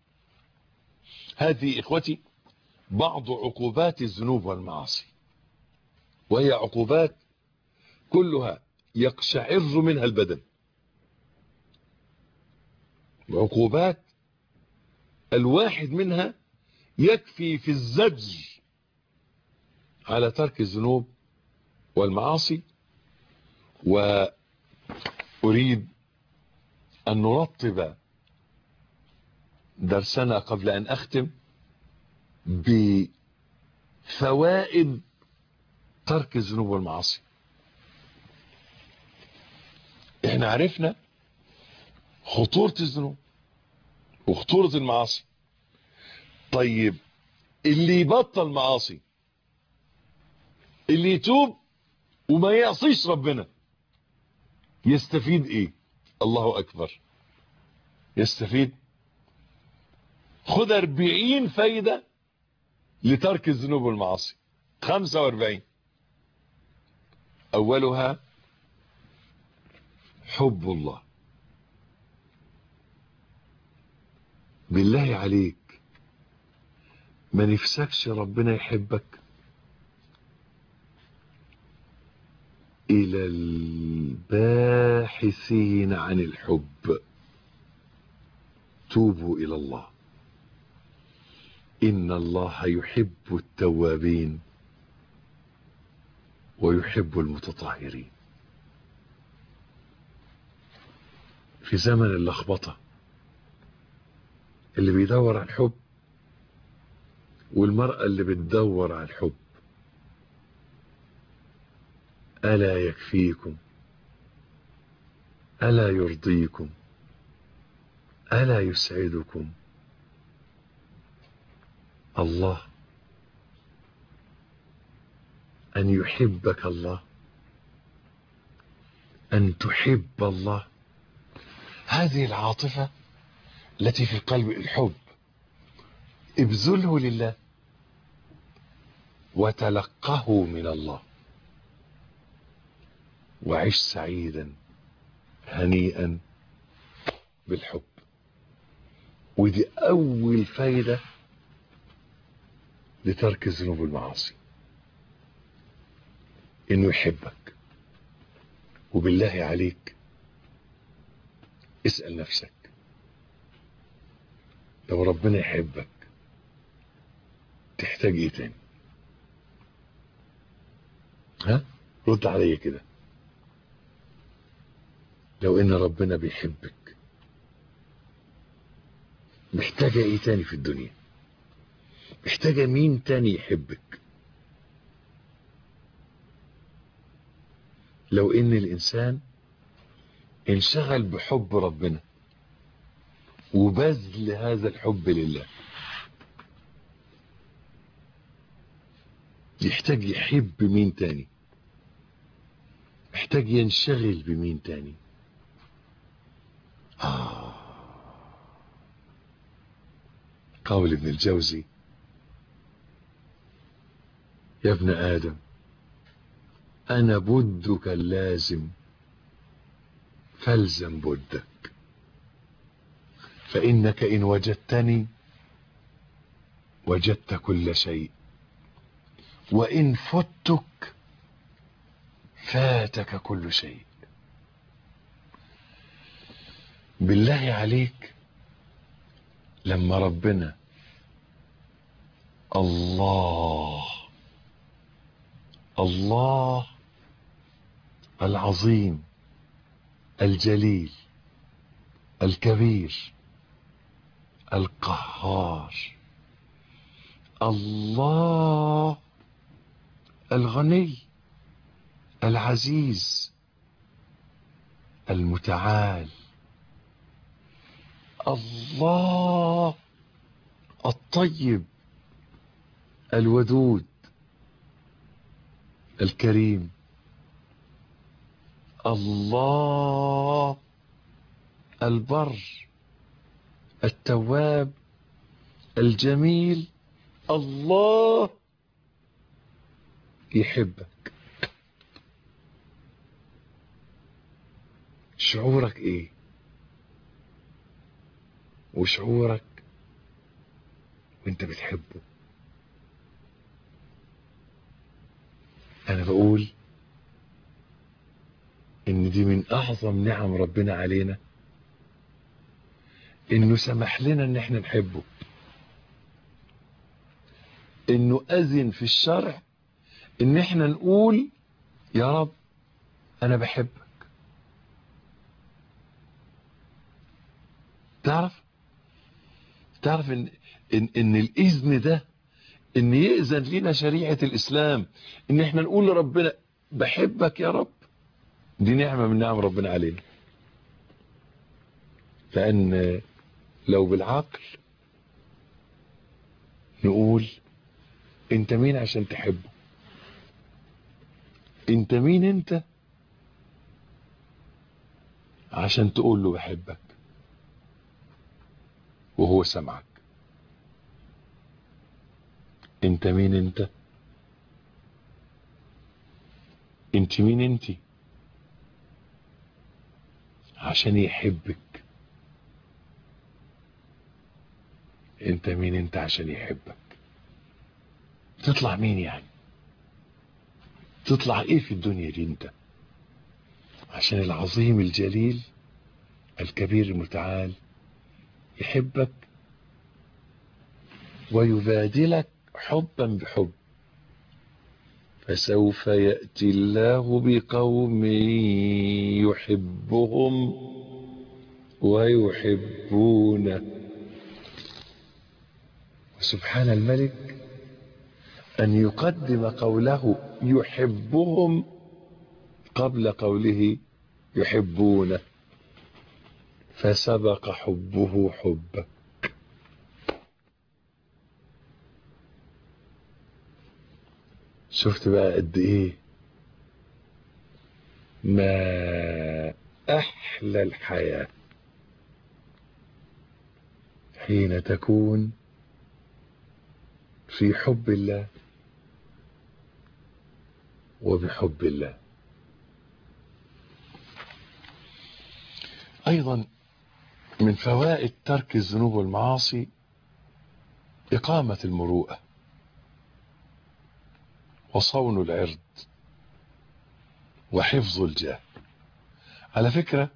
هذه إخوتي بعض عقوبات الذنوب والمعاصي، وهي عقوبات كلها يقشعر منها البدن، عقوبات الواحد منها يكفي في الزجر على ترك الذنوب والمعاصي. وأريد أن نرطب درسنا قبل أن أختم بفوائد ترك الذنوب والمعاصي. احنا عرفنا خطورة الذنوب وخطورة المعاصي. طيب اللي يبطل معاصي، اللي يتوب وما يعصيش ربنا، يستفيد ايه؟ الله اكبر، يستفيد. خد 40 فايدة لترك الذنوب والمعاصي، 45. اولها حب الله. بالله عليك ما نفسكش ربنا يحبك؟ إلى الباحثين عن الحب توبوا إلى الله، إن الله يحب التوابين ويحب المتطهرين. في زمن اللخبطة اللي بيدور على الحب والمرأة اللي بتدور على الحب، ألا يكفيكم؟ ألا يرضيكم؟ ألا يسعدكم؟ الله، أن يحبك الله، أن تحب الله. هذه العاطفة التي في القلب، الحب، ابذله لله وتلقه من الله وعش سعيدا هنيئا بالحب. ودي أول فايدة لترك الذنوب والمعاصي، إنه يحبك. وبالله عليك اسأل نفسك، لو ربنا يحبك تحتاج ايه تاني؟ ها؟ رد عليا كده. لو ان ربنا بيحبك محتاجة ايه تاني في الدنيا؟ محتاجة مين تاني يحبك؟ لو ان الانسان انشغل بحب ربنا وبذل هذا الحب لله، يحتاج يحب مين تاني؟ محتاج ينشغل بمين تاني؟ قول ابن الجوزي: يا ابن آدم أنا بدك اللازم فالزم بدك، فإنك إن وجدتني وجدت كل شيء، وإن فتك فاتك كل شيء. بالله عليك لما ربنا الله الله العظيم الجليل الكبير القهار، الله الغني العزيز المتعال، الله الطيب الودود الكريم، الله البر التواب الجميل، الله يحبك. شعورك ايه؟ وشعورك وانت بتحبه؟ انا بقول ان دي من اعظم نعم ربنا علينا، انه سمح لنا ان احنا نحبه. انه اذن في الشرع ان احنا نقول يا رب انا بحبك. تعرف ان الاذن ده، ان يأذن لنا شريعة الاسلام ان احنا نقول لربنا بحبك يا رب، دي نعمة من نعم ربنا علينا. لان لو بالعقل نقول انت مين عشان تحبه؟ انت مين انت عشان تقول له بحبك وهو سمعك؟ انت مين انت؟ انت مين انت عشان يحبك؟ انت مين انت عشان يحبك؟ تطلع مين يعني؟ تطلع ايه في الدنيا دي انت عشان العظيم الجليل الكبير المتعال يحبك ويبادلك حبا بحب؟ فسوف يأتي الله بقوم يحبهم ويحبونه. سبحان الملك أن يقدم قوله يحبهم قبل قوله يحبونه، فسبق حبه حبه. شفت بقى قد ايه ما احلى الحياة حين تكون في حب الله وبحب الله. ايضا من فوائد ترك الذنوب والمعاصي اقامة المروءة وصون العرض وحفظ الجاه. على فكرة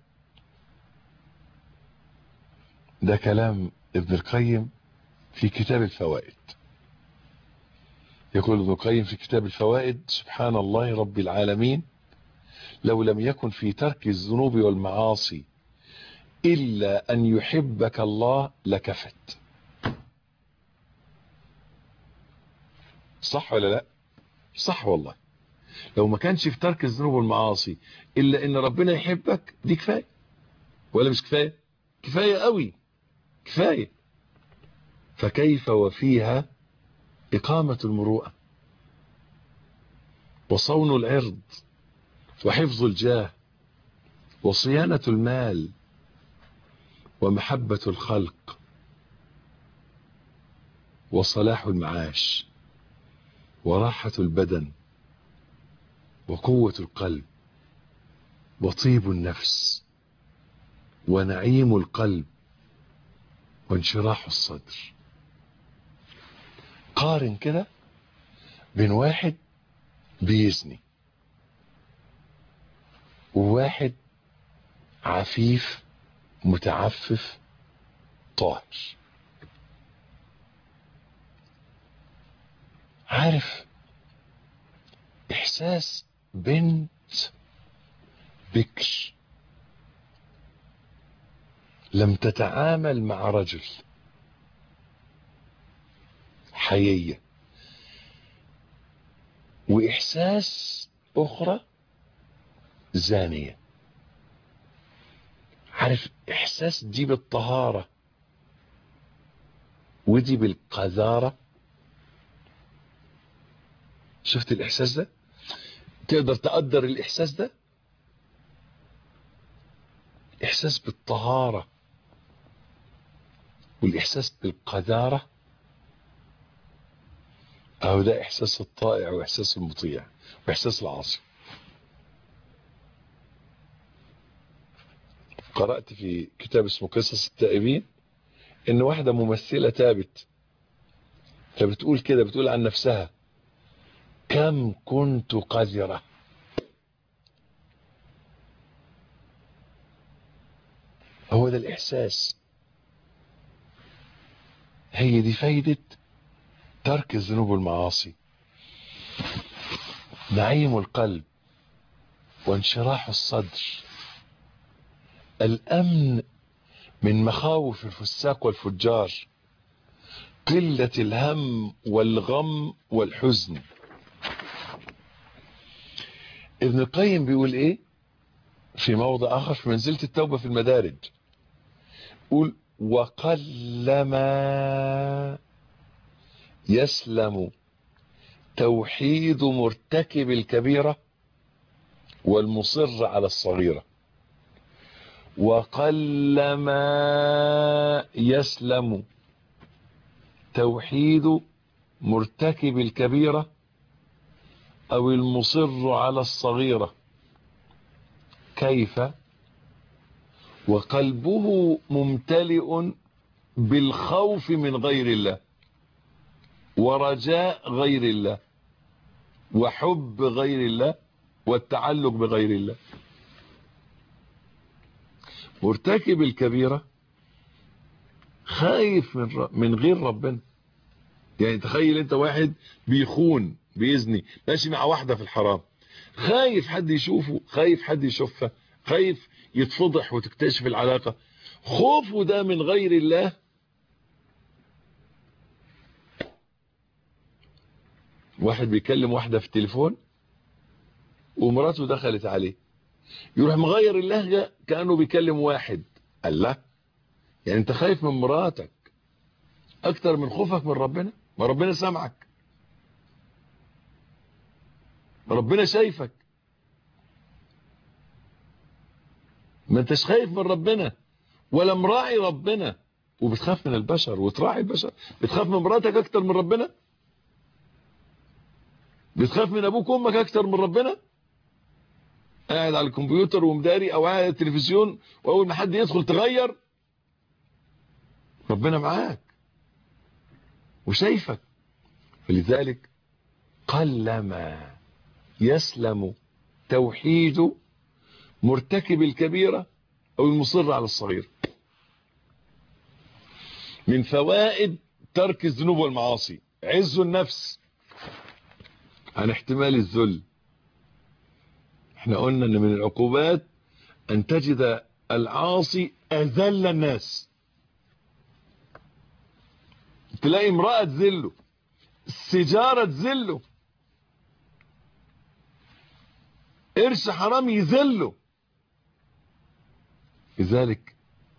ده كلام ابن القيم في كتاب الفوائد. يقول ابن القيم في كتاب الفوائد: سبحان الله رب العالمين، لو لم يكن في ترك الذنوب والمعاصي إلا أن يحبك الله لكفت. صح ولا لا؟ صح والله. لو ما كانش في ترك الذنوب والمعاصي إلا أن ربنا يحبك، دي كفاية ولا مش كفاية؟ كفاية قوي، كفاية. فكيف وفيها إقامة المروءة وصون العرض وحفظ الجاه وصيانة المال ومحبة الخلق وصلاح المعاش وراحة البدن وقوة القلب وطيب النفس ونعيم القلب وانشراح الصدر. قارن كده بين واحد بيزني وواحد عفيف متعفف طاهر. عارف احساس بنت بكر لم تتعامل مع رجل حيية، واحساس اخرى زانية؟ عارف احساس دي بالطهارة ودي بالقذارة؟ شفت الاحساس ده؟ تقدر تقدر الاحساس ده؟ احساس بالطهارة والاحساس بالقذارة، اهو ده احساس الطائع واحساس المطيع واحساس العاصي. قرأت في كتاب اسمه قصص التائبين ان واحدة ممثلة تابت، فبتقول كده، بتقول عن نفسها: كم كنت قذرة. هو ده الاحساس. هي دي فايدة ترك الذنوب والمعاصي نعيم القلب وانشراح الصدر، الأمن من مخاوف الفساق والفجار، قلة الهم والغم والحزن. ابن القيم بيقول ايه في موضع آخر في منزلة التوبة في المدارج؟ يقول وقلما يسلم توحيد مرتكب الكبيرة والمصر على الصغيرة. وقلما يسلم توحيد مرتكب الكبيرة أو المصر على الصغيرة. كيف؟ وقلبه ممتلئ بالخوف من غير الله ورجاء غير الله وحب غير الله والتعلق بغير الله. مرتكب الكبيرة خايف من غير ربنا. يعني تخيل انت واحد بيخون بيزني ماشي مع واحدة في الحرام، خايف حد يشوفه، خايف حد يشوفها، خايف يتفضح وتكتشف العلاقة. خوفه ده من غير الله. واحد بيكلم واحدة في التليفون ومراته دخلت عليه، يروح مغير اللهجة كأنه بيكلم واحد. الله، يعني انت خايف من مراتك اكتر من خوفك من ربنا؟ ما ربنا سامعك، ربنا شايفك، ما انتش خايف من ربنا ولا مراعي ربنا وبتخاف من البشر وتراعي البشر. بتخاف من مراتك اكتر من ربنا؟ بتخاف من ابوك وامك اكتر من ربنا؟ قاعد على الكمبيوتر ومداري او قاعد على التلفزيون واول ما حد يدخل تغير. ربنا معاك وشايفك. فلذلك قلما يسلم توحيد مرتكب الكبيرة او المصر على الصغير. من فوائد ترك الذنوب والمعاصي عز النفس عن احتمال الذل. احنا قلنا ان من العقوبات ان تجد العاصي اذل الناس. تلاقي امرأة تذله، السجارة تذله، قرش حرام يذله. لذلك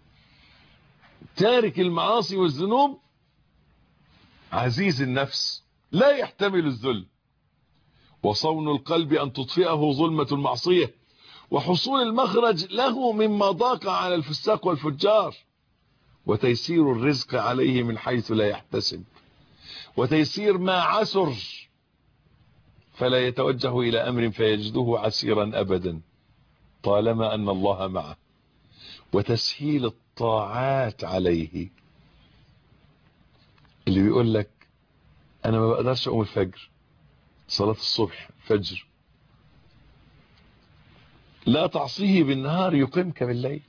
تارك المعاصي والذنوب عزيز النفس لا يحتمل الذل. وصون القلب أن تطفئه ظلمة المعصية، وحصول المخرج له مما ضاق على الفساق والفجار، وتيسير الرزق عليه من حيث لا يحتسب، وتيسير ما عسر فلا يتوجه إلى أمر فيجده عسيرا أبدا طالما أن الله معه، وتسهيل الطاعات عليه. اللي بيقول لك أنا ما بقدرش أقوم الفجر، صلاة الصبح فجر، لا تعصيه بالنهار يقيمك بالليل.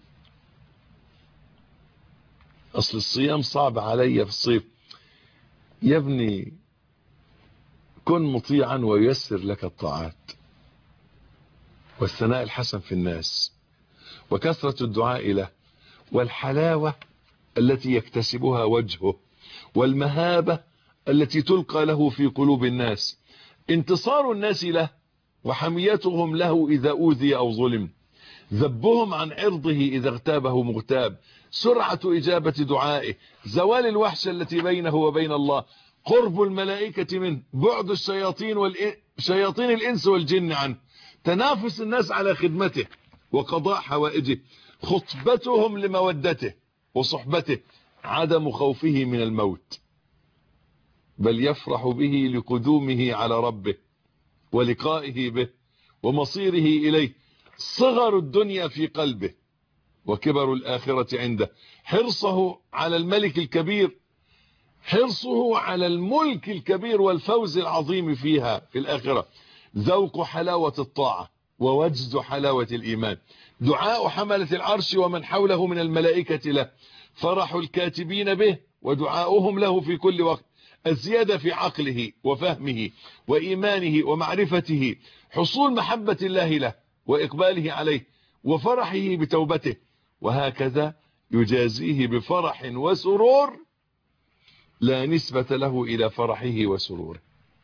أصل الصيام صعب علي في الصيف. يا ابني كن مطيعا وييسر لك الطاعات والثناء الحسن في الناس وكثرة الدعاء له والحلاوة التي يكتسبها وجهه والمهابة التي تلقى له في قلوب الناس، انتصار الناس له وحميتهم له إذا أوذي أو ظلم، ذبهم عن عرضه إذا اغتابه مغتاب، سرعة إجابة دعائه، زوال الوحشة التي بينه وبين الله، قرب الملائكة منه، بعد شياطين الإنس والجن عنه، تنافس الناس على خدمته وقضاء حوائجه، خطبتهم لمودته وصحبته، عدم خوفه من الموت بل يفرح به لقدومه على ربه ولقائه به ومصيره إليه، صغر الدنيا في قلبه وكبر الآخرة عنده، حرصه على الملك الكبير، حرصه على الملك الكبير والفوز العظيم فيها في الآخرة، ذوق حلاوة الطاعة ووجد حلاوة الإيمان، دعاء حملة العرش ومن حوله من الملائكة له، فرح الكاتبين به ودعاؤهم له في كل وقت، الزيادة في عقله وفهمه وإيمانه ومعرفته، حصول محبة الله له وإقباله عليه وفرحه بتوبته، وهكذا يجازيه بفرح وسرور لا نسبة له إلى فرحه وسروره.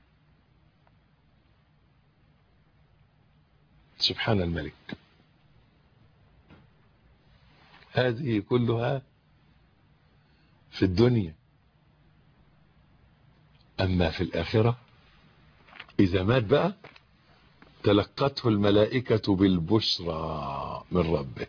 سبحان الملك. هذه كلها في الدنيا. أما في الآخرة إذا مات بقى تلقته الملائكة بالبشرى من ربه،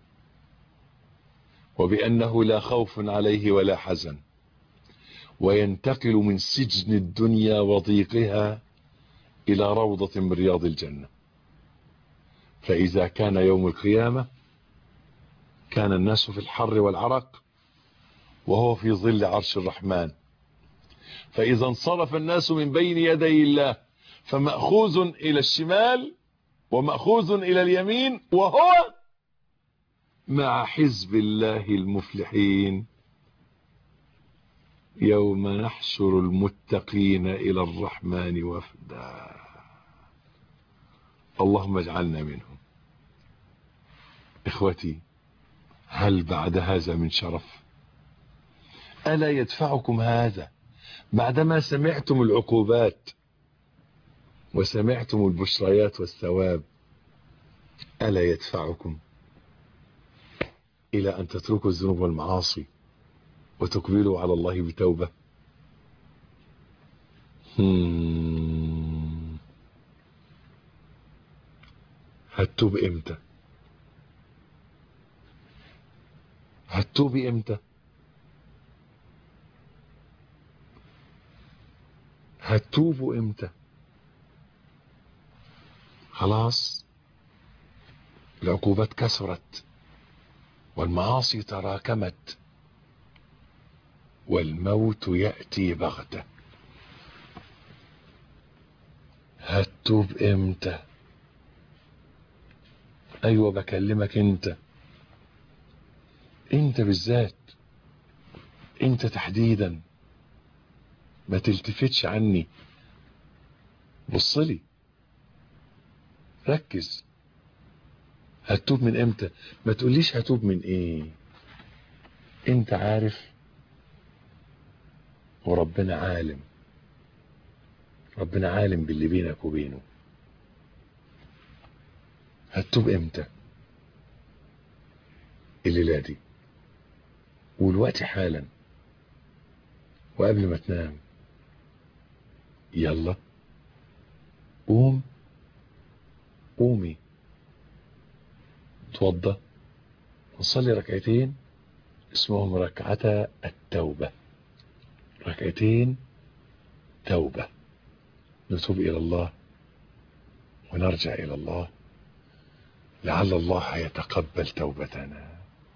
وبأنه لا خوف عليه ولا حزن، وينتقل من سجن الدنيا وضيقها إلى روضة من رياض الجنة. فإذا كان يوم القيامة كان الناس في الحر والعرق وهو في ظل عرش الرحمن، فإذا انصرف الناس من بين يدي الله فمأخوذ إلى الشمال ومأخوذ إلى اليمين، وهو مع حزب الله المفلحين يوم نحشر المتقين إلى الرحمن وفدا. اللهم اجعلنا منهم. إخوتي، هل بعد هذا من شرف؟ ألا يدفعكم هذا بعدما سمعتم العقوبات وسمعتم البشريات والثواب، ألا يدفعكم إلى أن تتركوا الذنوب والمعاصي وتقبلوا على الله بتوبة؟ هتوب امتى؟ هتوب امتى؟ هتوبوا امتى؟ خلاص العقوبات كثرت والمعاصي تراكمت والموت يأتي بغتة. هتوب امتى؟ ايوه بكلمك انت بالذات، انت تحديدا، ما تلتفتش عني، بصلي ركز. هتوب من امتى؟ ما تقوليش هتوب من ايه، انت عارف وربنا عالم، ربنا عالم باللي بينك وبينه. هتوب امتى؟ الليلة دي والوقت حالا، وقبل ما تنام يلا قومي توضى ونصلي ركعتين اسمهم ركعتا التوبة، ركعتين توبة، نتوب إلى الله ونرجع إلى الله لعل الله يتقبل توبتنا.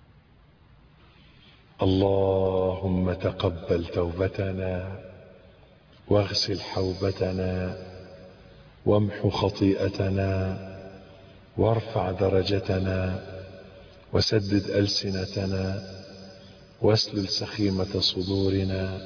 اللهم تقبل توبتنا واغسل حوبتنا وامح خطيئتنا وارفع درجتنا وسدد ألسنتنا واسلل سخيمة صدورنا.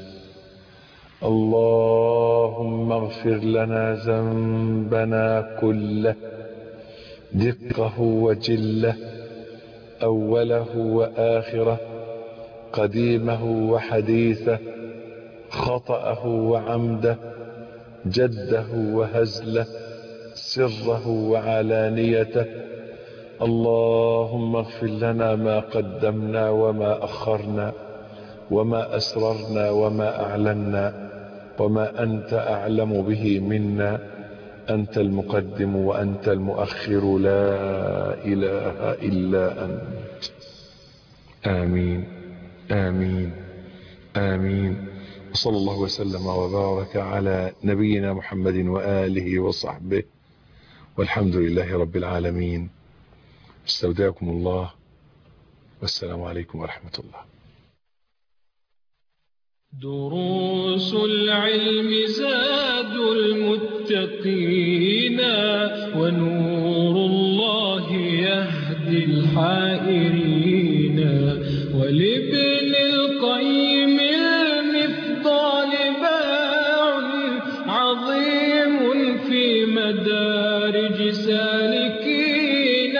اللهم اغفر لنا ذنبنا كله دقه وجله، أوله وآخره، قديمه وحديثه، خطأه وعمده، جده وهزله، سره وعلانيته. اللهم اغفر لنا ما قدمنا وما أخرنا وما أسررنا وما أعلنا وما أنت أعلم به منا، أنت المقدم وأنت المؤخر، لا إله إلا أنت. آمين آمين آمين. وصلى الله وسلم وبارك على نبينا محمد وآله وصحبه، والحمد لله رب العالمين. استودعكم الله، والسلام عليكم ورحمة الله. دروس العلم زاد المتقين، ونور الله يهدي الحائرين، ولابن القيم المفضال باب سالكين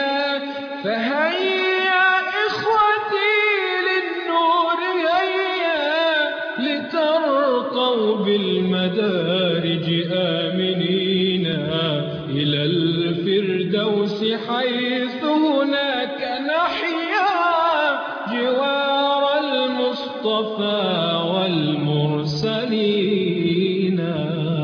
فهيا إخوتي للنور هيا لترقوا بالمدارج آمنين إلى الفردوس حيث هناك نحيا جوار المصطفى والمرسلين.